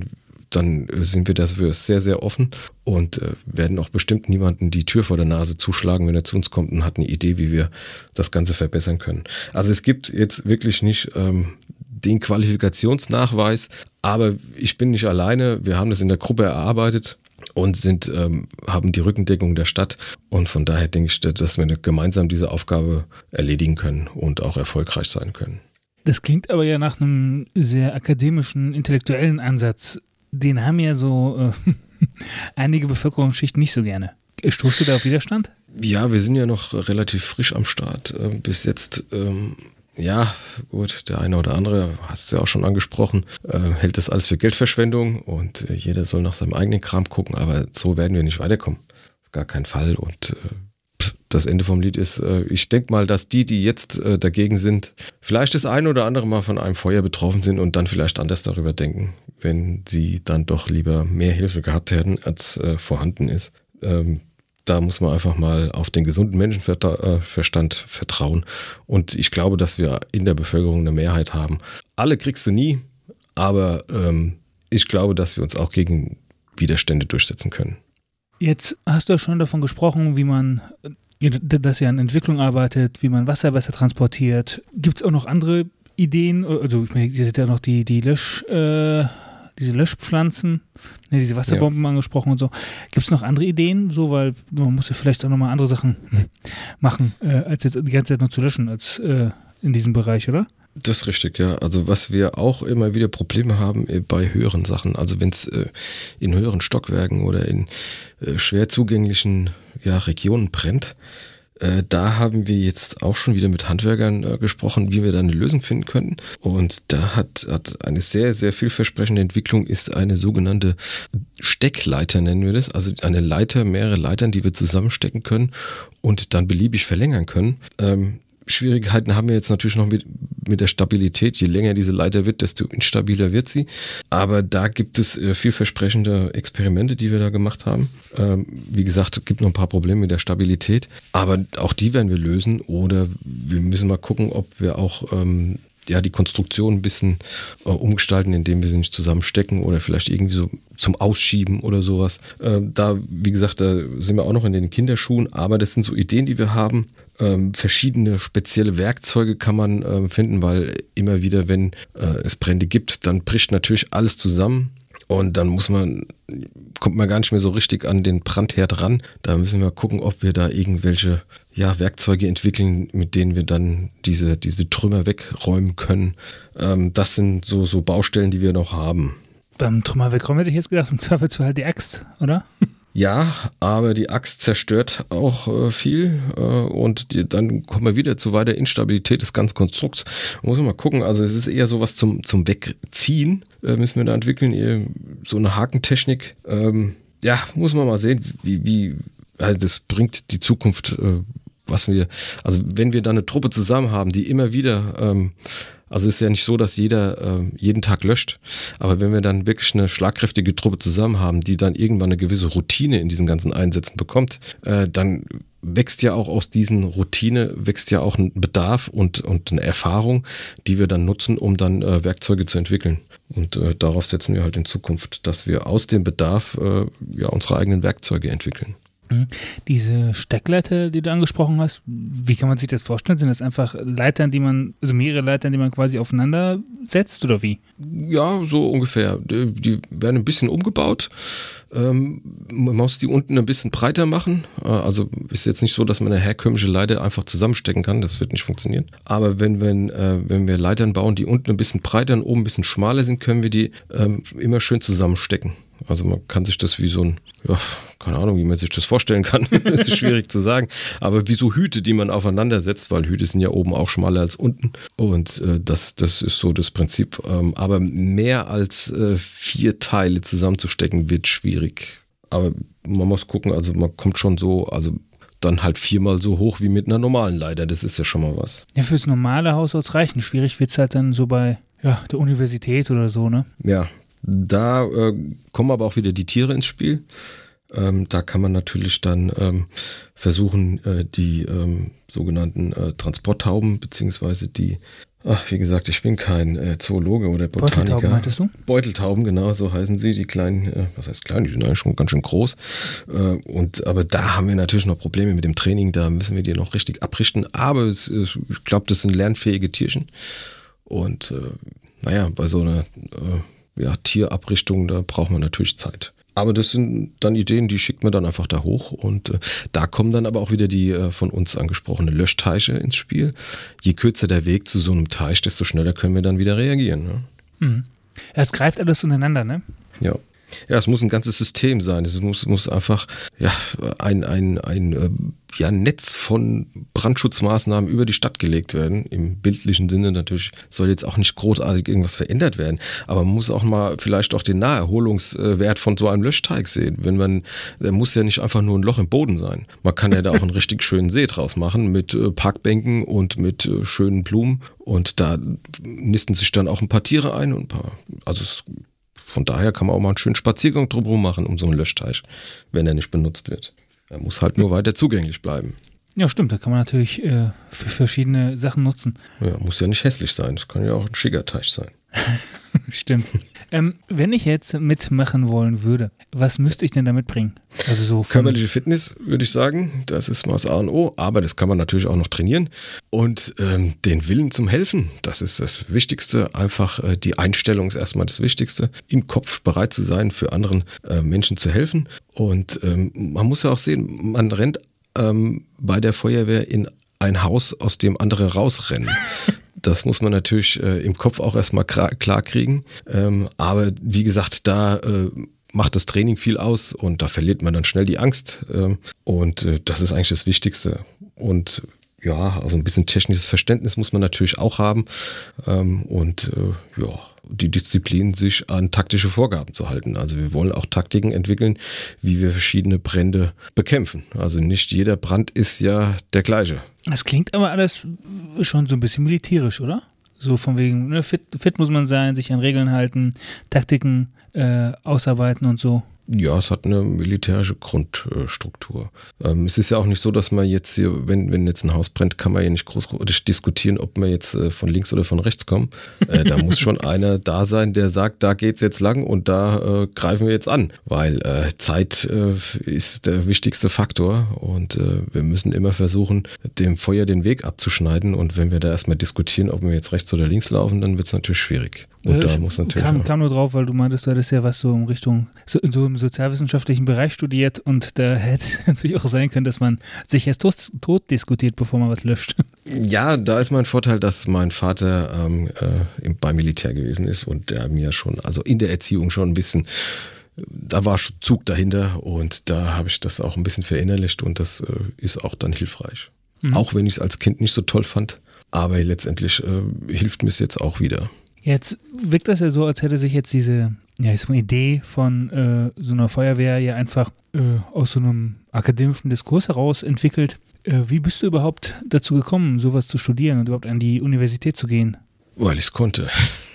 dann sind wir dafür sehr, sehr offen und äh, werden auch bestimmt niemanden die Tür vor der Nase zuschlagen, wenn er zu uns kommt und hat eine Idee, wie wir das Ganze verbessern können. Also es gibt jetzt wirklich nicht ähm, den Qualifikationsnachweis, aber ich bin nicht alleine. Wir haben das in der Gruppe erarbeitet und sind ähm, haben die Rückendeckung der Stadt und von daher denke ich, dass wir gemeinsam diese Aufgabe erledigen können und auch erfolgreich sein können. Das klingt aber ja nach einem sehr akademischen, intellektuellen Ansatz. Den haben ja so äh, einige Bevölkerungsschichten nicht so gerne. Stoßt du da auf Widerstand? Ja, wir sind ja noch relativ frisch am Start. Äh, bis jetzt, ähm, ja, gut, der eine oder andere, hast du ja auch schon angesprochen, äh, hält das alles für Geldverschwendung und äh, jeder soll nach seinem eigenen Kram gucken, aber so werden wir nicht weiterkommen. Auf gar keinen Fall. Und äh, das Ende vom Lied ist, äh, ich denke mal, dass die, die jetzt äh, dagegen sind, vielleicht das ein oder andere Mal von einem Feuer betroffen sind und dann vielleicht anders darüber denken, wenn sie dann doch lieber mehr Hilfe gehabt hätten, als äh, vorhanden ist. Ähm, da muss man einfach mal auf den gesunden Menschenverstand vertrauen. Und ich glaube, dass wir in der Bevölkerung eine Mehrheit haben. Alle kriegst du nie, aber ähm, ich glaube, dass wir uns auch gegen Widerstände durchsetzen können. Jetzt hast du ja schon davon gesprochen, wie man, dass ihr an Entwicklung arbeitet, wie man Wasser besser transportiert. Gibt es auch noch andere Ideen? Also ich meine, hier sind ja noch die, die Lösch, äh, diese Löschpflanzen, ne, diese Wasserbomben ja. angesprochen und so. Gibt es noch andere Ideen? So, weil man muss ja vielleicht auch nochmal andere Sachen machen, äh, als jetzt die ganze Zeit nur zu löschen, als äh, in diesem Bereich, oder? Das ist richtig, ja. Also was wir auch immer wieder Probleme haben äh, bei höheren Sachen, also wenn es äh, in höheren Stockwerken oder in äh, schwer zugänglichen ja, Regionen brennt, äh, da haben wir jetzt auch schon wieder mit Handwerkern äh, gesprochen, wie wir da eine Lösung finden könnten. Und da hat, hat eine sehr, sehr vielversprechende Entwicklung ist eine sogenannte Steckleiter, nennen wir das. Also eine Leiter, mehrere Leitern, die wir zusammenstecken können und dann beliebig verlängern können. Ähm, Schwierigkeiten haben wir jetzt natürlich noch mit, mit der Stabilität. Je länger diese Leiter wird, desto instabiler wird sie. Aber da gibt es äh, vielversprechende Experimente, die wir da gemacht haben. Ähm, wie gesagt, es gibt noch ein paar Probleme mit der Stabilität. Aber auch die werden wir lösen. Oder wir müssen mal gucken, ob wir auch ähm, ja, die Konstruktion ein bisschen äh, umgestalten, indem wir sie nicht zusammenstecken oder vielleicht irgendwie so zum Ausschieben oder sowas. Äh, da, wie gesagt, da sind wir auch noch in den Kinderschuhen. Aber das sind so Ideen, die wir haben. Ähm, verschiedene spezielle Werkzeuge kann man äh, finden, weil immer wieder, wenn äh, es Brände gibt, dann bricht natürlich alles zusammen und dann muss man, kommt man gar nicht mehr so richtig an den Brandherd ran. Da müssen wir gucken, ob wir da irgendwelche ja, Werkzeuge entwickeln, mit denen wir dann diese, diese Trümmer wegräumen können. Ähm, das sind so, so Baustellen, die wir noch haben. Beim Trümmer wegräumen hätte ich jetzt gedacht, im Zweifelsfall halt die Axt, oder? Ja, aber die Axt zerstört auch äh, viel äh, und die, dann kommen wir wieder zu weiter Instabilität des ganzen Konstrukts. Muss man mal gucken, also es ist eher sowas zum, zum Wegziehen, äh, müssen wir da entwickeln, eher so eine Hakentechnik. Ähm, ja, muss man mal sehen, wie, wie also das bringt die Zukunft, äh, was wir, also wenn wir da eine Truppe zusammen haben, die immer wieder ähm, also es ist ja nicht so, dass jeder äh, jeden Tag löscht, aber wenn wir dann wirklich eine schlagkräftige Truppe zusammen haben, die dann irgendwann eine gewisse Routine in diesen ganzen Einsätzen bekommt, äh, dann wächst ja auch aus diesen Routine, wächst ja auch ein Bedarf und, und eine Erfahrung, die wir dann nutzen, um dann äh, Werkzeuge zu entwickeln. Und äh, darauf setzen wir halt in Zukunft, dass wir aus dem Bedarf äh, ja unsere eigenen Werkzeuge entwickeln. Diese Steckleiter, die du angesprochen hast, wie kann man sich das vorstellen? Sind das einfach Leitern, die man, also mehrere Leitern, die man quasi aufeinander setzt oder wie? Ja, so ungefähr. Die, die werden ein bisschen umgebaut. Ähm, man muss die unten ein bisschen breiter machen. Also ist jetzt nicht so, dass man eine herkömmliche Leiter einfach zusammenstecken kann. Das wird nicht funktionieren. Aber wenn, wenn, äh, wenn wir Leitern bauen, die unten ein bisschen breiter und oben ein bisschen schmaler sind, können wir die ähm, immer schön zusammenstecken. Also man kann sich das wie so ein, ja, keine Ahnung, wie man sich das vorstellen kann. Das ist schwierig zu sagen. Aber wie so Hüte, die man aufeinander setzt, weil Hüte sind ja oben auch schmaler als unten. Und äh, das, das ist so das Prinzip. Ähm, aber mehr als äh, vier Teile zusammenzustecken wird schwierig. Aber man muss gucken, also man kommt schon so, also dann halt viermal so hoch wie mit einer normalen Leiter. Das ist ja schon mal was. Ja, fürs normale Haus soll es reichen. Schwierig wird es halt dann so bei ja, der Universität oder so, ne? Ja. Da äh, kommen aber auch wieder die Tiere ins Spiel. Ähm, da kann man natürlich dann ähm, versuchen, äh, die ähm, sogenannten äh, Transporttauben, beziehungsweise die, ach, wie gesagt, ich bin kein äh, Zoologe oder Botaniker. Beuteltauben meintest du? Beuteltauben, genau, so heißen sie, die kleinen, äh, was heißt klein, die sind eigentlich schon ganz schön groß. Äh, und, aber da haben wir natürlich noch Probleme mit dem Training, da müssen wir die noch richtig abrichten. Aber es, ich glaube, das sind lernfähige Tierchen. Und äh, naja, bei so einer äh, ja, Tierabrichtung, da braucht man natürlich Zeit. Aber das sind dann Ideen, die schickt man dann einfach da hoch und äh, da kommen dann aber auch wieder die äh, von uns angesprochene Löschteiche ins Spiel. Je kürzer der Weg zu so einem Teich, desto schneller können wir dann wieder reagieren. Ne? Mhm. Es greift alles untereinander, ne? Ja. Ja, es muss ein ganzes System sein. Es muss, muss einfach ja, ein, ein, ein ja, Netz von Brandschutzmaßnahmen über die Stadt gelegt werden. Im bildlichen Sinne natürlich soll jetzt auch nicht großartig irgendwas verändert werden. Aber man muss auch mal vielleicht auch den Naherholungswert von so einem Löschteig sehen. Wenn man, der muss ja nicht einfach nur ein Loch im Boden sein. Man kann ja da auch einen richtig schönen See draus machen mit Parkbänken und mit schönen Blumen. Und da nisten sich dann auch ein paar Tiere ein und ein paar, also es Von daher kann man auch mal einen schönen Spaziergang drumherum machen um so einen Löschteich, wenn er nicht benutzt wird. Er muss halt nur weiter zugänglich bleiben. Ja, stimmt. Da kann man natürlich äh, für verschiedene Sachen nutzen. Ja, muss ja nicht hässlich sein. Das kann ja auch ein schicker Teich sein. Stimmt. Ähm, wenn ich jetzt mitmachen wollen würde, was müsste ich denn da mitbringen? Also so körperliche Fitness, würde ich sagen, das ist mal das A und O, aber das kann man natürlich auch noch trainieren. Und ähm, den Willen zum Helfen, das ist das Wichtigste. Einfach äh, die Einstellung ist erstmal das Wichtigste. Im Kopf bereit zu sein, für anderen äh, Menschen zu helfen. Und ähm, man muss ja auch sehen, man rennt ähm, bei der Feuerwehr in ein Haus, aus dem andere rausrennen. Das muss man natürlich äh, im Kopf auch erstmal klar kriegen. Ähm, aber wie gesagt, da äh, macht das Training viel aus und da verliert man dann schnell die Angst. Ähm, und äh, das ist eigentlich das Wichtigste. Und ja, also ein bisschen technisches Verständnis muss man natürlich auch haben. Ähm, und äh, ja, die Disziplin, sich an taktische Vorgaben zu halten. Also wir wollen auch Taktiken entwickeln, wie wir verschiedene Brände bekämpfen. Also nicht jeder Brand ist ja der gleiche. Das klingt aber alles schon so ein bisschen militärisch, oder? So von wegen, ne, fit, fit muss man sein, sich an Regeln halten, Taktiken äh, ausarbeiten und so. Ja, es hat eine militärische Grundstruktur. Ähm, es ist ja auch nicht so, dass man jetzt hier, wenn, wenn jetzt ein Haus brennt, kann man ja nicht groß diskutieren, ob wir jetzt äh, von links oder von rechts kommen. Äh, da muss schon einer da sein, der sagt, da geht's jetzt lang und da äh, greifen wir jetzt an. Weil äh, Zeit äh, ist der wichtigste Faktor und äh, wir müssen immer versuchen, dem Feuer den Weg abzuschneiden. Und wenn wir da erstmal diskutieren, ob wir jetzt rechts oder links laufen, dann wird es natürlich schwierig. Und äh, da muss natürlich kam, kam nur drauf, weil du meintest, du hattest ja was so in Richtung, so in so einem sozialwissenschaftlichen Bereich studiert und da hätte es natürlich auch sein können, dass man sich erst tot, tot diskutiert, bevor man was löscht. Ja, da ist mein Vorteil, dass mein Vater ähm, äh, beim Militär gewesen ist und der mir schon, also in der Erziehung schon ein bisschen, da war schon Zug dahinter und da habe ich das auch ein bisschen verinnerlicht und das äh, ist auch dann hilfreich. Mhm. Auch wenn ich es als Kind nicht so toll fand, aber letztendlich äh, hilft mir es jetzt auch wieder. Jetzt wirkt das ja so, als hätte sich jetzt diese ja, ist eine Idee von äh, so einer Feuerwehr ja einfach äh, aus so einem akademischen Diskurs heraus entwickelt. Äh, wie bist du überhaupt dazu gekommen, sowas zu studieren und überhaupt an die Universität zu gehen? Weil ich es konnte.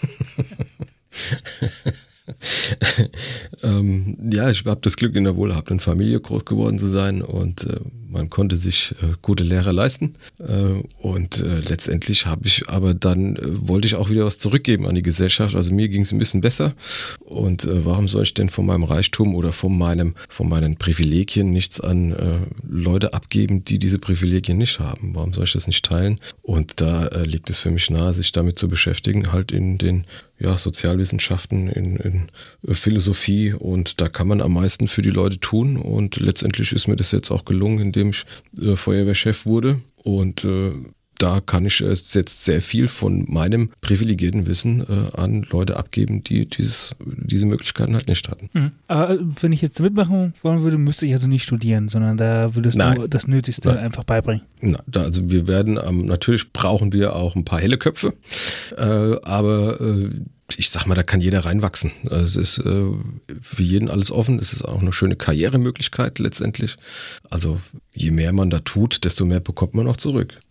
ähm, ja, ich habe das Glück, in einer wohlhabenden Familie groß geworden zu sein und äh, man konnte sich äh, gute Lehrer leisten äh, und äh, letztendlich habe ich aber dann, äh, wollte ich auch wieder was zurückgeben an die Gesellschaft, also mir ging es ein bisschen besser und äh, warum soll ich denn von meinem Reichtum oder von meinem, von meinen Privilegien nichts an äh, Leute abgeben, die diese Privilegien nicht haben, warum soll ich das nicht teilen und da äh, liegt es für mich nahe, sich damit zu beschäftigen, halt in den ja, Sozialwissenschaften, in, in Philosophie und da kann man am meisten für die Leute tun und letztendlich ist mir das jetzt auch gelungen, indem ich äh, Feuerwehrchef wurde und äh, da kann ich äh, jetzt sehr viel von meinem privilegierten Wissen äh, an Leute abgeben, die dieses, diese Möglichkeiten halt nicht hatten. Mhm. Aber wenn ich jetzt mitmachen wollen würde, müsste ich also nicht studieren, sondern da würdest Nein. du das Nötigste Nein. einfach beibringen. Na, da, also wir werden, ähm, natürlich brauchen wir auch ein paar helle Köpfe, äh, aber äh, ich sag mal, da kann jeder reinwachsen. Es ist äh, für jeden alles offen. Es ist auch eine schöne Karrieremöglichkeit letztendlich. Also je mehr man da tut, desto mehr bekommt man auch zurück. Mhm.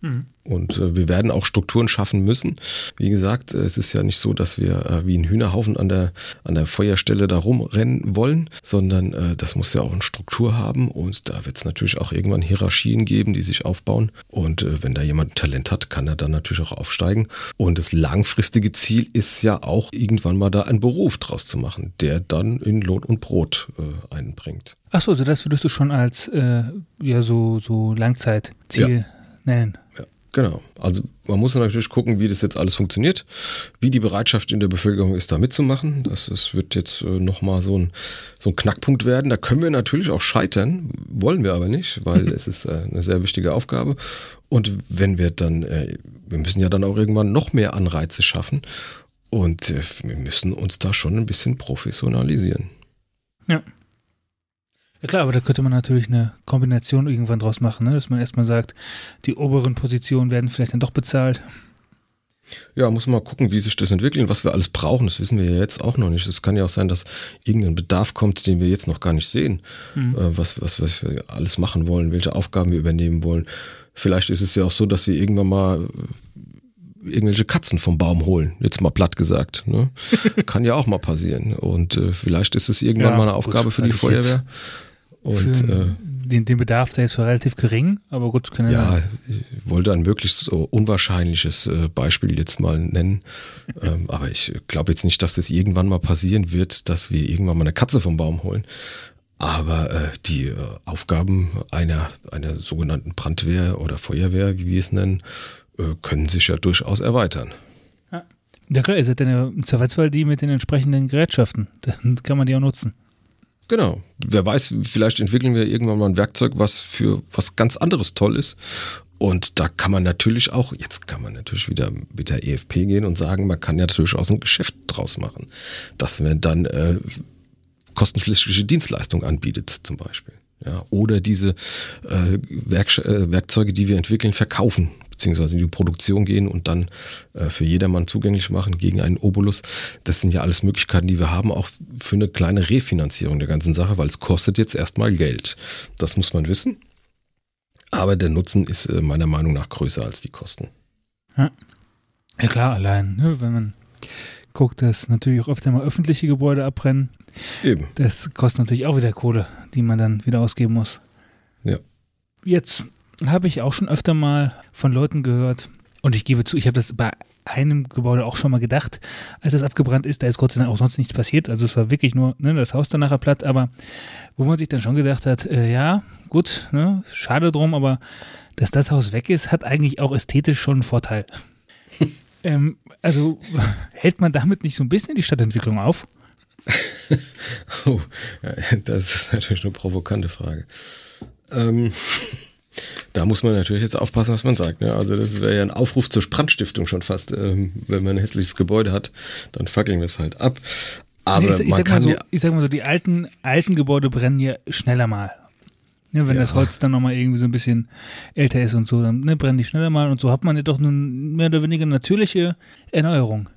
Und äh, wir werden auch Strukturen schaffen müssen. Wie gesagt, es ist ja nicht so, dass wir äh, wie ein Hühnerhaufen an der, an der Feuerstelle da rumrennen wollen, sondern äh, das muss ja auch eine Struktur haben. Und da wird es natürlich auch irgendwann Hierarchien geben, die sich aufbauen. Und äh, wenn da jemand ein Talent hat, kann er dann natürlich auch aufsteigen. Und das langfristige Ziel ist ja auch, irgendwann mal da einen Beruf draus zu machen, der dann in Lohn und Brot äh, einbringt. Achso, also das würdest du schon als äh, ja, so, so Langzeitziel ja. nennen. Ja. Genau, also man muss natürlich gucken, wie das jetzt alles funktioniert, wie die Bereitschaft in der Bevölkerung ist, da mitzumachen. Das, das wird jetzt äh, nochmal so ein, so ein Knackpunkt werden. Da können wir natürlich auch scheitern, wollen wir aber nicht, weil es ist äh, eine sehr wichtige Aufgabe. Und wenn wir dann, äh, wir müssen ja dann auch irgendwann noch mehr Anreize schaffen und äh, wir müssen uns da schon ein bisschen professionalisieren. Ja. Ja klar, aber da könnte man natürlich eine Kombination irgendwann draus machen, ne? Dass man erstmal sagt, die oberen Positionen werden vielleicht dann doch bezahlt. Ja, muss man mal gucken, wie sich das entwickelt, was wir alles brauchen, das wissen wir ja jetzt auch noch nicht. Es kann ja auch sein, dass irgendein Bedarf kommt, den wir jetzt noch gar nicht sehen, mhm. äh, was, was, was wir alles machen wollen, welche Aufgaben wir übernehmen wollen. Vielleicht ist es ja auch so, dass wir irgendwann mal irgendwelche Katzen vom Baum holen, jetzt mal platt gesagt. Ne? Kann ja auch mal passieren. Und äh, vielleicht ist es irgendwann ja, mal eine Aufgabe gut, für die Feuerwehr. Und äh, den, den Bedarf, der ist relativ gering, aber gut, können ja. Ja, ich wollte ein möglichst so unwahrscheinliches äh, Beispiel jetzt mal nennen. ähm, aber ich glaube jetzt nicht, dass das irgendwann mal passieren wird, dass wir irgendwann mal eine Katze vom Baum holen. Aber äh, die äh, Aufgaben einer, einer sogenannten Brandwehr oder Feuerwehr, wie wir es nennen, äh, können sich ja durchaus erweitern. Ja, ja klar, ihr seid dann ja im Zweifelsfall die mit den entsprechenden Gerätschaften. Dann kann man die auch nutzen. Genau. Wer weiß, vielleicht entwickeln wir irgendwann mal ein Werkzeug, was für was ganz anderes toll ist. Und da kann man natürlich auch, jetzt kann man natürlich wieder mit der E F P gehen und sagen, man kann ja natürlich auch so ein Geschäft draus machen, dass man dann äh, kostenpflichtige Dienstleistung anbietet zum Beispiel. Ja, oder diese äh, Werk- äh, Werkzeuge, die wir entwickeln, verkaufen, beziehungsweise in die Produktion gehen und dann äh, für jedermann zugänglich machen gegen einen Obolus. Das sind ja alles Möglichkeiten, die wir haben, auch für eine kleine Refinanzierung der ganzen Sache, weil es kostet jetzt erstmal Geld. Das muss man wissen. Aber der Nutzen ist äh, meiner Meinung nach größer als die Kosten. Ja, ja klar, allein, ne, wenn man guckt, dass natürlich auch öfter mal öffentliche Gebäude abbrennen. Eben. Das kostet natürlich auch wieder Kohle, die man dann wieder ausgeben muss. Ja. Jetzt habe ich auch schon öfter mal von Leuten gehört, und ich gebe zu, ich habe das bei einem Gebäude auch schon mal gedacht, als das abgebrannt ist, da ist Gott sei Dank auch sonst nichts passiert, also es war wirklich nur ne, das Haus dann nachher platt, aber wo man sich dann schon gedacht hat, äh, ja, gut, ne, schade drum, aber dass das Haus weg ist, hat eigentlich auch ästhetisch schon einen Vorteil. ähm, also hält man damit nicht so ein bisschen die Stadtentwicklung auf? Oh, das ist natürlich eine provokante Frage. Ähm, da muss man natürlich jetzt aufpassen, was man sagt. Ne? Also das wäre ja ein Aufruf zur Brandstiftung schon fast. Ähm, wenn man ein hässliches Gebäude hat, dann fackeln wir es halt ab. Aber nee, ich, ich, man sag kann mal so, ja ich sag mal so, die alten, alten Gebäude brennen ja schneller mal. Ne, wenn ja. das Holz dann nochmal irgendwie so ein bisschen älter ist und so, dann ne, brennen die schneller mal und so hat man ja doch eine mehr oder weniger natürliche Erneuerung.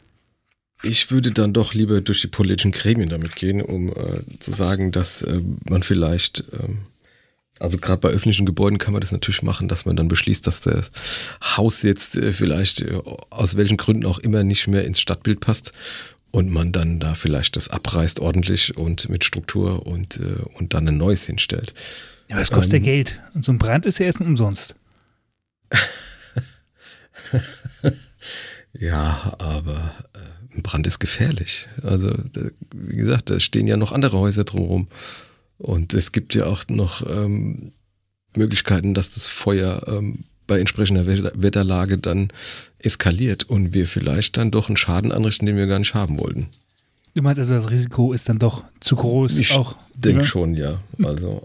Ich würde dann doch lieber durch die politischen Gremien damit gehen, um äh, zu sagen, dass äh, man vielleicht, ähm, also gerade bei öffentlichen Gebäuden kann man das natürlich machen, dass man dann beschließt, dass das Haus jetzt äh, vielleicht äh, aus welchen Gründen auch immer nicht mehr ins Stadtbild passt und man dann da vielleicht das abreißt ordentlich und mit Struktur und, äh, und dann ein neues hinstellt. Ja, aber es kostet ähm, ja Geld. Und so ein Brand ist ja erst umsonst. Ja, aber äh, ein Brand ist gefährlich. Also, da, wie gesagt, da stehen ja noch andere Häuser drumherum. Und es gibt ja auch noch ähm, Möglichkeiten, dass das Feuer ähm, bei entsprechender Wetterlage dann eskaliert und wir vielleicht dann doch einen Schaden anrichten, den wir gar nicht haben wollten. Du meinst also, das Risiko ist dann doch zu groß? Ich auch, denke schon, ja. Also,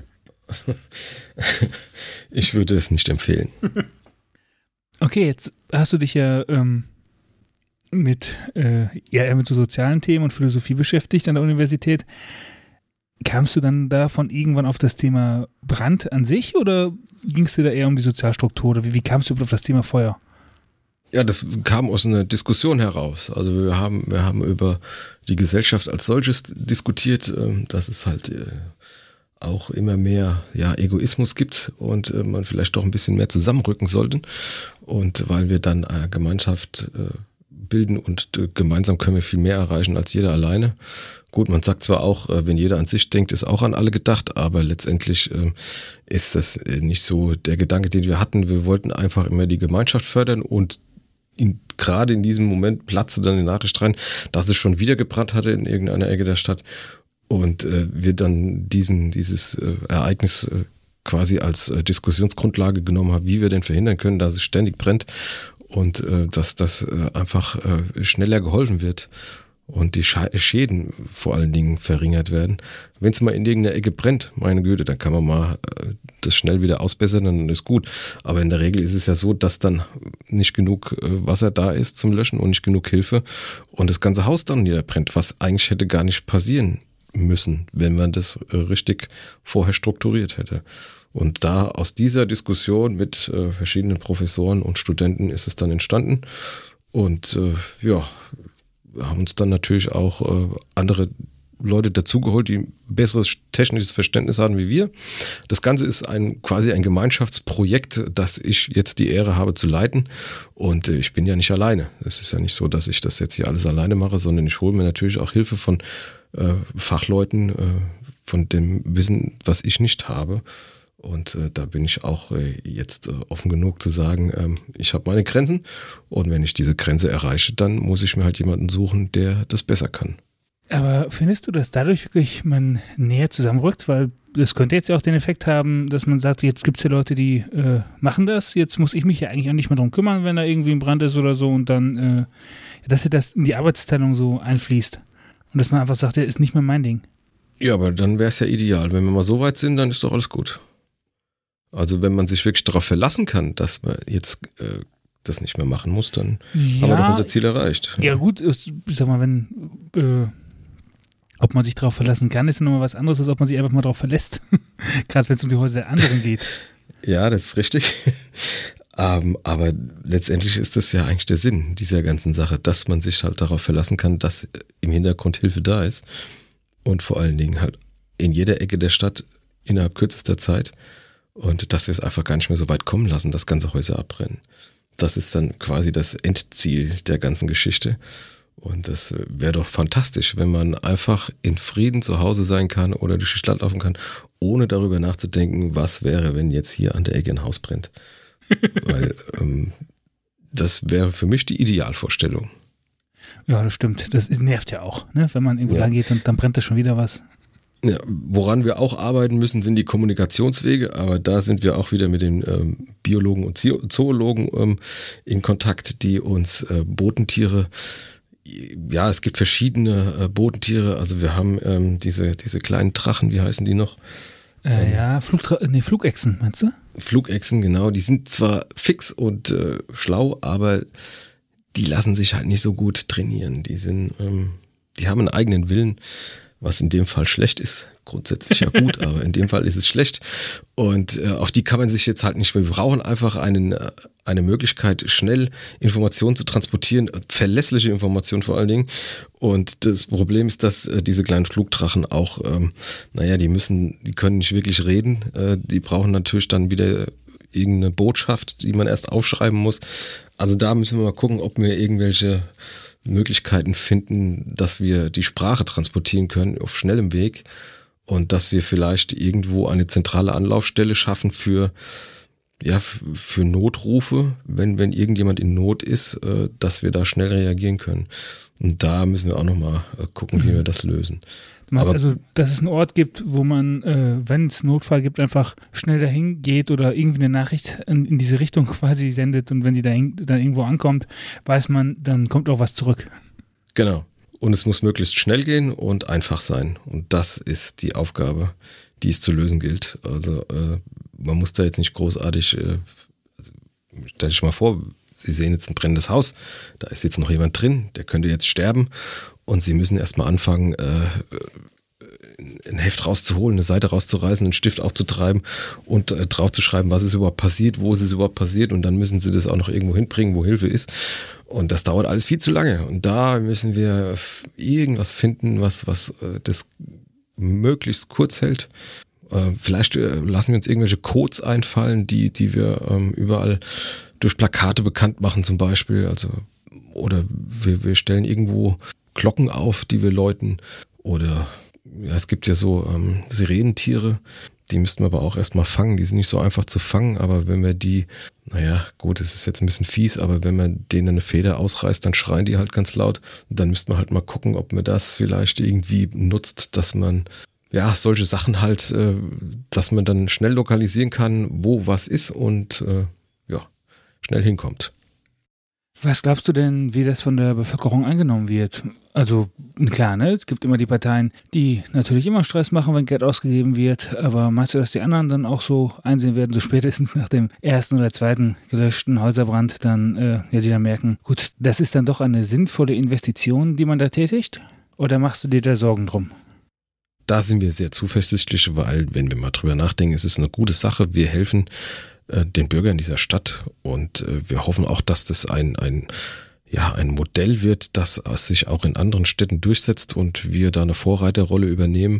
ich würde es nicht empfehlen. Okay, jetzt hast du dich ja ähm, mit, äh, ja, eher mit so sozialen Themen und Philosophie beschäftigt an der Universität. Kamst du dann davon irgendwann auf das Thema Brand an sich oder ging es dir da eher um die Sozialstruktur? Oder wie, wie kamst du auf das Thema Feuer? Ja, das kam aus einer Diskussion heraus. Also wir haben, wir haben über die Gesellschaft als solches diskutiert, dass es halt auch immer mehr ja, Egoismus gibt und äh, man vielleicht doch ein bisschen mehr zusammenrücken sollte. Und weil wir dann eine Gemeinschaft äh, bilden und äh, gemeinsam können wir viel mehr erreichen als jeder alleine. Gut, man sagt zwar auch, äh, wenn jeder an sich denkt, ist auch an alle gedacht, aber letztendlich äh, ist das äh, nicht so der Gedanke, den wir hatten. Wir wollten einfach immer die Gemeinschaft fördern und in, gerade in diesem Moment platzte dann die Nachricht rein, dass es schon wieder gebrannt hatte in irgendeiner Ecke der Stadt. Und äh, wir dann diesen, dieses äh, Ereignis äh, quasi als äh, Diskussionsgrundlage genommen haben, wie wir denn verhindern können, dass es ständig brennt und äh, dass das äh, einfach äh, schneller geholfen wird und die Sch- Schäden vor allen Dingen verringert werden. Wenn es mal in irgendeiner Ecke brennt, meine Güte, dann kann man mal äh, das schnell wieder ausbessern, dann ist gut. Aber in der Regel ist es ja so, dass dann nicht genug äh, Wasser da ist zum Löschen und nicht genug Hilfe und das ganze Haus dann niederbrennt, was eigentlich hätte gar nicht passieren müssen, wenn man das äh, richtig vorher strukturiert hätte. Und da aus dieser Diskussion mit äh, verschiedenen Professoren und Studenten ist es dann entstanden. Und äh, ja, wir haben uns dann natürlich auch äh, andere Leute dazugeholt, die ein besseres technisches Verständnis haben wie wir. Das Ganze ist ein quasi ein Gemeinschaftsprojekt, das ich jetzt die Ehre habe zu leiten. Und äh, ich bin ja nicht alleine. Es ist ja nicht so, dass ich das jetzt hier alles alleine mache, sondern ich hole mir natürlich auch Hilfe von äh, Fachleuten, äh, von dem Wissen, was ich nicht habe. Und äh, da bin ich auch äh, jetzt äh, offen genug zu sagen, ähm, ich habe meine Grenzen und wenn ich diese Grenze erreiche, dann muss ich mir halt jemanden suchen, der das besser kann. Aber findest du, dass dadurch wirklich man näher zusammenrückt? Weil das könnte jetzt ja auch den Effekt haben, dass man sagt, jetzt gibt es ja Leute, die äh, machen das, jetzt muss ich mich ja eigentlich auch nicht mehr drum kümmern, wenn da irgendwie ein Brand ist oder so und dann, äh, dass ja das in die Arbeitsteilung so einfließt und dass man einfach sagt, ja, ist nicht mehr mein Ding. Ja, aber dann wäre es ja ideal. Wenn wir mal so weit sind, dann ist doch alles gut. Also wenn man sich wirklich darauf verlassen kann, dass man jetzt äh, das nicht mehr machen muss, dann ja, haben wir doch unser Ziel erreicht. Ja gut, ich sag mal, wenn äh, ob man sich darauf verlassen kann, ist ja nochmal was anderes, als ob man sich einfach mal darauf verlässt. Gerade wenn es um die Häuser der anderen geht. Ja, das ist richtig. ähm, aber letztendlich ist das ja eigentlich der Sinn dieser ganzen Sache, dass man sich halt darauf verlassen kann, dass im Hintergrund Hilfe da ist und vor allen Dingen halt in jeder Ecke der Stadt innerhalb kürzester Zeit und dass wir es einfach gar nicht mehr so weit kommen lassen, dass ganze Häuser abbrennen. Das ist dann quasi das Endziel der ganzen Geschichte. Und das wäre doch fantastisch, wenn man einfach in Frieden zu Hause sein kann oder durch die Stadt laufen kann, ohne darüber nachzudenken, was wäre, wenn jetzt hier an der Ecke ein Haus brennt. Weil ähm, das wäre für mich die Idealvorstellung. Ja, das stimmt. Das ist, nervt ja auch, ne? Wenn man irgendwo Ja. lang geht und dann brennt da schon wieder was. Ja, woran wir auch arbeiten müssen, sind die Kommunikationswege, aber da sind wir auch wieder mit den ähm, Biologen und Zoologen ähm, in Kontakt, die uns äh, Bodentiere, ja, es gibt verschiedene äh, Bodentiere, also wir haben ähm, diese, diese kleinen Drachen, wie heißen die noch? Äh, ja, Flugtra- nee, Flugechsen, meinst du? Flugechsen, genau, die sind zwar fix und äh, schlau, aber die lassen sich halt nicht so gut trainieren, die sind, ähm, die haben einen eigenen Willen, was in dem Fall schlecht ist. Grundsätzlich ja gut, aber in dem Fall ist es schlecht. Und äh, auf die kann man sich jetzt halt nicht, wir brauchen einfach einen, äh, eine Möglichkeit, schnell Informationen zu transportieren, verlässliche Informationen vor allen Dingen. Und das Problem ist, dass äh, diese kleinen Flugdrachen auch, ähm, naja, die müssen, die können nicht wirklich reden. Äh, die brauchen natürlich dann wieder irgendeine Botschaft, die man erst aufschreiben muss. Also da müssen wir mal gucken, ob wir irgendwelche Möglichkeiten finden, dass wir die Sprache transportieren können auf schnellem Weg und dass wir vielleicht irgendwo eine zentrale Anlaufstelle schaffen für, ja, für Notrufe, wenn, wenn irgendjemand in Not ist, dass wir da schnell reagieren können. Und da müssen wir auch nochmal gucken, wie wir das lösen. Du meinst Aber- also, dass es einen Ort gibt, wo man, äh, wenn es Notfall gibt, einfach schnell dahin geht oder irgendwie eine Nachricht in, in diese Richtung quasi sendet und wenn die da hin- dann irgendwo ankommt, weiß man, dann kommt auch was zurück. Genau. Und es muss möglichst schnell gehen und einfach sein. Und das ist die Aufgabe, die es zu lösen gilt. Also äh, man muss da jetzt nicht großartig, äh, also, stell dich mal vor, Sie sehen jetzt ein brennendes Haus, da ist jetzt noch jemand drin, der könnte jetzt sterben und Sie müssen erstmal anfangen, äh, ein Heft rauszuholen, eine Seite rauszureißen, einen Stift aufzutreiben und äh, draufzuschreiben, was ist überhaupt passiert, wo ist es überhaupt passiert und dann müssen Sie das auch noch irgendwo hinbringen, wo Hilfe ist. Und das dauert alles viel zu lange. Und da müssen wir f- irgendwas finden, was, was äh, das möglichst kurz hält Äh, vielleicht äh, lassen wir uns irgendwelche Codes einfallen, die, die wir ähm, überall durch Plakate bekannt machen zum Beispiel. Also, oder wir, wir stellen irgendwo Glocken auf, die wir läuten. Oder ja, es gibt ja so ähm, Sirenentiere, die müssten wir aber auch erstmal fangen. Die sind nicht so einfach zu fangen, aber wenn wir die, naja, gut, es ist jetzt ein bisschen fies, aber wenn man denen eine Feder ausreißt, dann schreien die halt ganz laut. Und dann müssten wir halt mal gucken, ob man das vielleicht irgendwie nutzt, dass man, ja, solche Sachen halt, äh, dass man dann schnell lokalisieren kann, wo was ist und äh, ja, schnell hinkommt. Was glaubst du denn, wie das von der Bevölkerung angenommen wird? Also klar, ne, es gibt immer die Parteien, die natürlich immer Stress machen, wenn Geld ausgegeben wird, aber meinst du, dass die anderen dann auch so einsehen werden, so spätestens nach dem ersten oder zweiten gelöschten Häuserbrand, dann, äh, ja, die dann merken, gut, das ist dann doch eine sinnvolle Investition, die man da tätigt? Oder machst du dir da Sorgen drum? Da sind wir sehr zuversichtlich, weil, wenn wir mal drüber nachdenken, es ist eine gute Sache, wir helfen den Bürgern dieser Stadt und wir hoffen auch, dass das ein, ein, ja, ein Modell wird, das sich auch in anderen Städten durchsetzt und wir da eine Vorreiterrolle übernehmen.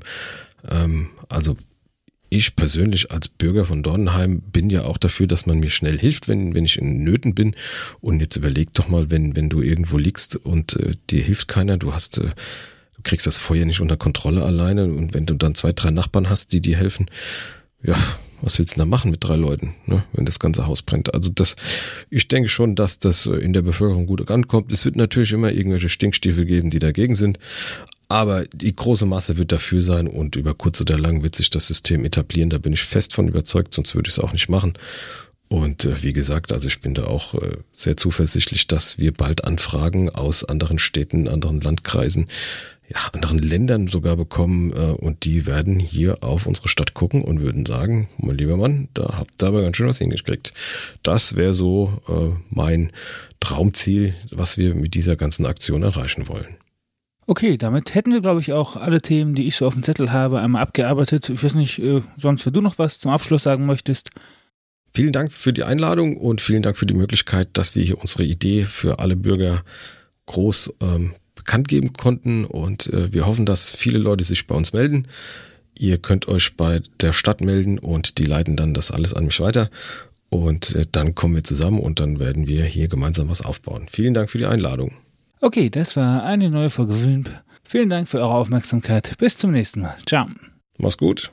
Also ich persönlich als Bürger von Dornheim bin ja auch dafür, dass man mir schnell hilft, wenn, wenn ich in Nöten bin. Und jetzt überleg doch mal, wenn, wenn du irgendwo liegst und äh, dir hilft keiner, du hast, äh, du kriegst das Feuer nicht unter Kontrolle alleine und wenn du dann zwei, drei Nachbarn hast, die dir helfen, ja, was willst du da machen mit drei Leuten, ne, wenn das ganze Haus brennt? Also das, ich denke schon, dass das in der Bevölkerung gut ankommt. Es wird natürlich immer irgendwelche Stinkstiefel geben, die dagegen sind, aber die große Masse wird dafür sein und über kurz oder lang wird sich das System etablieren. Da bin ich fest von überzeugt, sonst würde ich es auch nicht machen. Und äh, wie gesagt, also ich bin da auch äh, sehr zuversichtlich, dass wir bald Anfragen aus anderen Städten, anderen Landkreisen, ja, anderen Ländern sogar bekommen äh, und die werden hier auf unsere Stadt gucken und würden sagen, mein lieber Mann, da habt ihr aber ganz schön was hingekriegt. Das wäre so äh, mein Traumziel, was wir mit dieser ganzen Aktion erreichen wollen. Okay, damit hätten wir, glaube ich, auch alle Themen, die ich so auf dem Zettel habe, einmal abgearbeitet. Ich weiß nicht, äh, sonst, wenn du noch was zum Abschluss sagen möchtest. Vielen Dank für die Einladung und vielen Dank für die Möglichkeit, dass wir hier unsere Idee für alle Bürger groß ähm, bekannt geben konnten und äh, wir hoffen, dass viele Leute sich bei uns melden. Ihr könnt euch bei der Stadt melden und die leiten dann das alles an mich weiter und äh, dann kommen wir zusammen und dann werden wir hier gemeinsam was aufbauen. Vielen Dank für die Einladung. Okay, das war eine neue Folge Wimp. Vielen Dank für eure Aufmerksamkeit. Bis zum nächsten Mal. Ciao. Mach's gut.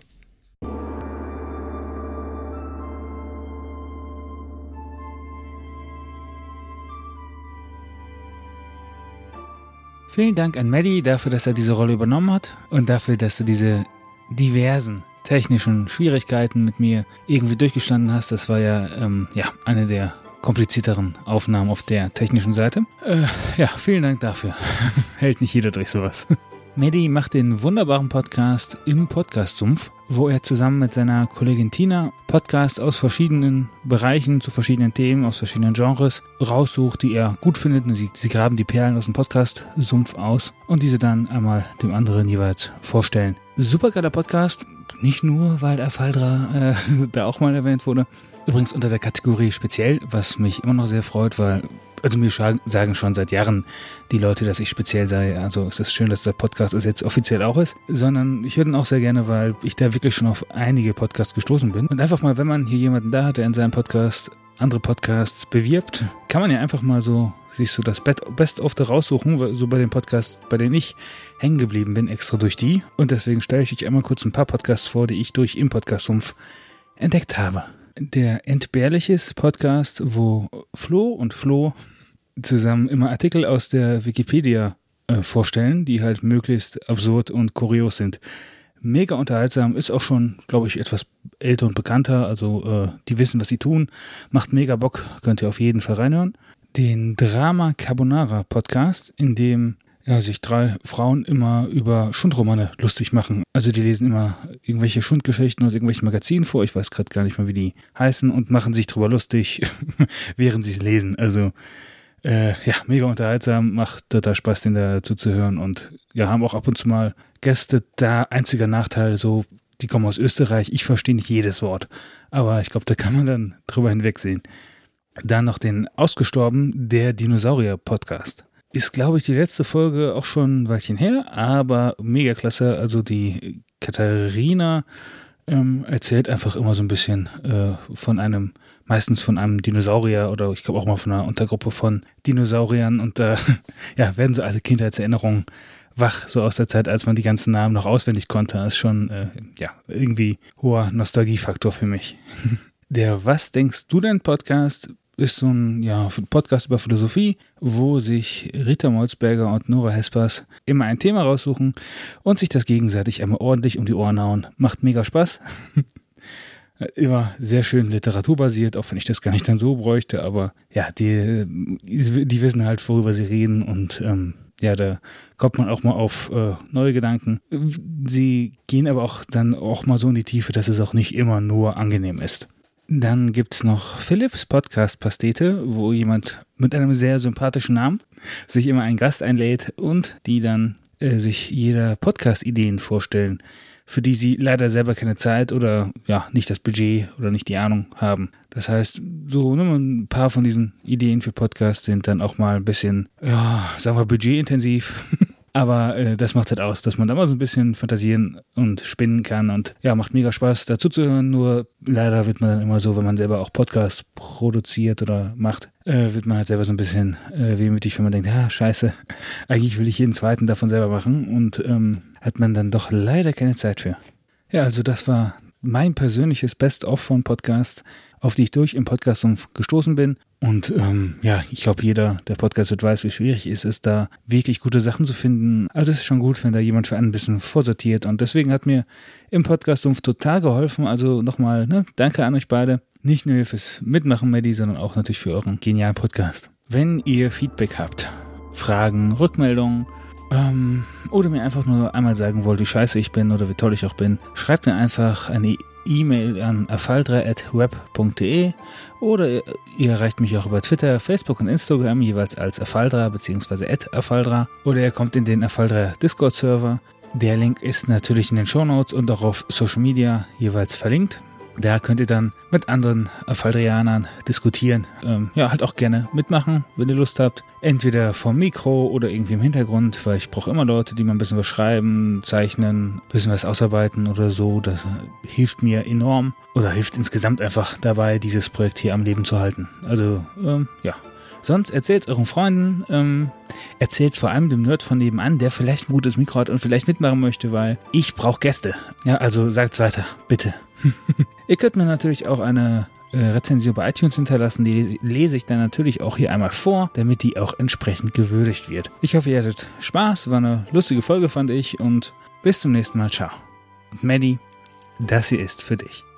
Vielen Dank an Maddie dafür, dass er diese Rolle übernommen hat und dafür, dass du diese diversen technischen Schwierigkeiten mit mir irgendwie durchgestanden hast. Das war ja, ähm, ja eine der komplizierteren Aufnahmen auf der technischen Seite. Äh, ja, vielen Dank dafür. Hält nicht jeder durch sowas. Maddie macht den wunderbaren Podcast im Podcast-Sumpf, wo er zusammen mit seiner Kollegin Tina Podcasts aus verschiedenen Bereichen zu verschiedenen Themen, aus verschiedenen Genres raussucht, die er gut findet. Und sie, sie graben die Perlen aus dem Podcast-Sumpf aus und diese dann einmal dem anderen jeweils vorstellen. Supergeiler Podcast, nicht nur, weil der Faldra äh, da auch mal erwähnt wurde. Übrigens unter der Kategorie speziell, was mich immer noch sehr freut, weil also mir sagen schon seit Jahren die Leute, dass ich speziell sei. Also es ist schön, dass der Podcast es jetzt offiziell auch ist. Sondern ich höre den auch sehr gerne, weil ich da wirklich schon auf einige Podcasts gestoßen bin. Und einfach mal, wenn man hier jemanden da hat, der in seinem Podcast andere Podcasts bewirbt, kann man ja einfach mal so sich so das Best-of da raussuchen, so bei den Podcasts, bei denen ich hängen geblieben bin, extra durch die. Und deswegen stelle ich euch einmal kurz ein paar Podcasts vor, die ich durch im Podcast-Sumpf entdeckt habe. Der Entbehrliches Podcast, wo Flo und Flo zusammen immer Artikel aus der Wikipedia äh, vorstellen, die halt möglichst absurd und kurios sind. Mega unterhaltsam, ist auch schon, glaube ich, etwas älter und bekannter, also äh, die wissen, was sie tun, macht mega Bock, könnt ihr auf jeden Fall reinhören. Den Drama Carbonara Podcast, in dem ja, sich drei Frauen immer über Schundromane lustig machen. Also die lesen immer irgendwelche Schundgeschichten aus irgendwelchen Magazinen vor, ich weiß gerade gar nicht mehr, wie die heißen, und machen sich drüber lustig, während sie es lesen. Also Äh, ja, mega unterhaltsam, macht total Spaß, den dazu zu hören und ja, haben auch ab und zu mal Gäste da. Einziger Nachteil, so, die kommen aus Österreich, ich verstehe nicht jedes Wort, aber ich glaube, da kann man dann drüber hinwegsehen. Dann noch den Ausgestorben, der Dinosaurier-Podcast. Ist, glaube ich, die letzte Folge auch schon ein Weilchen her, aber mega klasse, also die Katharina ähm, erzählt einfach immer so ein bisschen äh, von einem, meistens von einem Dinosaurier oder ich glaube auch mal von einer Untergruppe von Dinosauriern und da äh, ja, werden so alte Kindheitserinnerungen wach, so aus der Zeit, als man die ganzen Namen noch auswendig konnte. Das ist schon äh, ja, irgendwie hoher Nostalgiefaktor für mich. Der Was denkst du denn Podcast ist so ein ja, Podcast über Philosophie, wo sich Rita Molzberger und Nora Hespers immer ein Thema raussuchen und sich das gegenseitig einmal ordentlich um die Ohren hauen. Macht mega Spaß. Immer sehr schön literaturbasiert, auch wenn ich das gar nicht dann so bräuchte, aber ja, die, die wissen halt, worüber sie reden und ähm, ja, da kommt man auch mal auf äh, neue Gedanken. Sie gehen aber auch dann auch mal so in die Tiefe, dass es auch nicht immer nur angenehm ist. Dann gibt's noch Philips Podcast Pastete, wo jemand mit einem sehr sympathischen Namen sich immer einen Gast einlädt und die dann äh, sich jeder Podcast-Ideen vorstellen, für die sie leider selber keine Zeit oder ja nicht das Budget oder nicht die Ahnung haben. Das heißt, so ne, ein paar von diesen Ideen für Podcasts sind dann auch mal ein bisschen, ja, sagen wir budgetintensiv. Aber äh, das macht halt aus, dass man da mal so ein bisschen fantasieren und spinnen kann und ja, macht mega Spaß dazu zu hören, nur leider wird man dann immer so, wenn man selber auch Podcasts produziert oder macht, äh, wird man halt selber so ein bisschen äh, wehmütig, wenn man denkt, ja, scheiße, eigentlich will ich jeden zweiten davon selber machen und ähm, hat man dann doch leider keine Zeit für. Ja, also das war mein persönliches Best-of von Podcasts, auf die ich durch im Podcast-Sumpf gestoßen bin. Und ähm, ja, ich glaube, jeder, der Podcast wird, weiß, wie schwierig es ist, da wirklich gute Sachen zu finden. Also es ist schon gut, wenn da jemand für einen ein bisschen vorsortiert. Und deswegen hat mir im Podcast-Sumpf total geholfen. Also nochmal, ne, danke an euch beide. Nicht nur fürs Mitmachen, Maddie, sondern auch natürlich für euren genialen Podcast. Wenn ihr Feedback habt, Fragen, Rückmeldungen, ähm, oder mir einfach nur einmal sagen wollt, wie scheiße ich bin oder wie toll ich auch bin, schreibt mir einfach eine E-Mail an afaldra at web punkt de oder ihr erreicht mich auch über Twitter, Facebook und Instagram jeweils als afaldra bzw. at afaldra oder ihr kommt in den Afaldra Discord-Server. Der Link ist natürlich in den Shownotes und auch auf Social Media jeweils verlinkt. Da könnt ihr dann mit anderen Afaldrianern diskutieren. Ähm, ja, halt auch gerne mitmachen, wenn ihr Lust habt. Entweder vom Mikro oder irgendwie im Hintergrund, weil ich brauche immer Leute, die mal ein bisschen was schreiben, zeichnen, ein bisschen was ausarbeiten oder so. Das hilft mir enorm oder hilft insgesamt einfach dabei, dieses Projekt hier am Leben zu halten. Also, ähm, ja. Sonst erzählt euren Freunden, ähm, erzählt vor allem dem Nerd von nebenan, der vielleicht ein gutes Mikro hat und vielleicht mitmachen möchte, weil ich brauche Gäste. Ja, also sagt's weiter, bitte. Ihr könnt mir natürlich auch eine äh, Rezension bei iTunes hinterlassen, die lese ich dann natürlich auch hier einmal vor, damit die auch entsprechend gewürdigt wird. Ich hoffe, ihr hattet Spaß, war eine lustige Folge, fand ich, und bis zum nächsten Mal, ciao. Und Maddie, das hier ist für dich.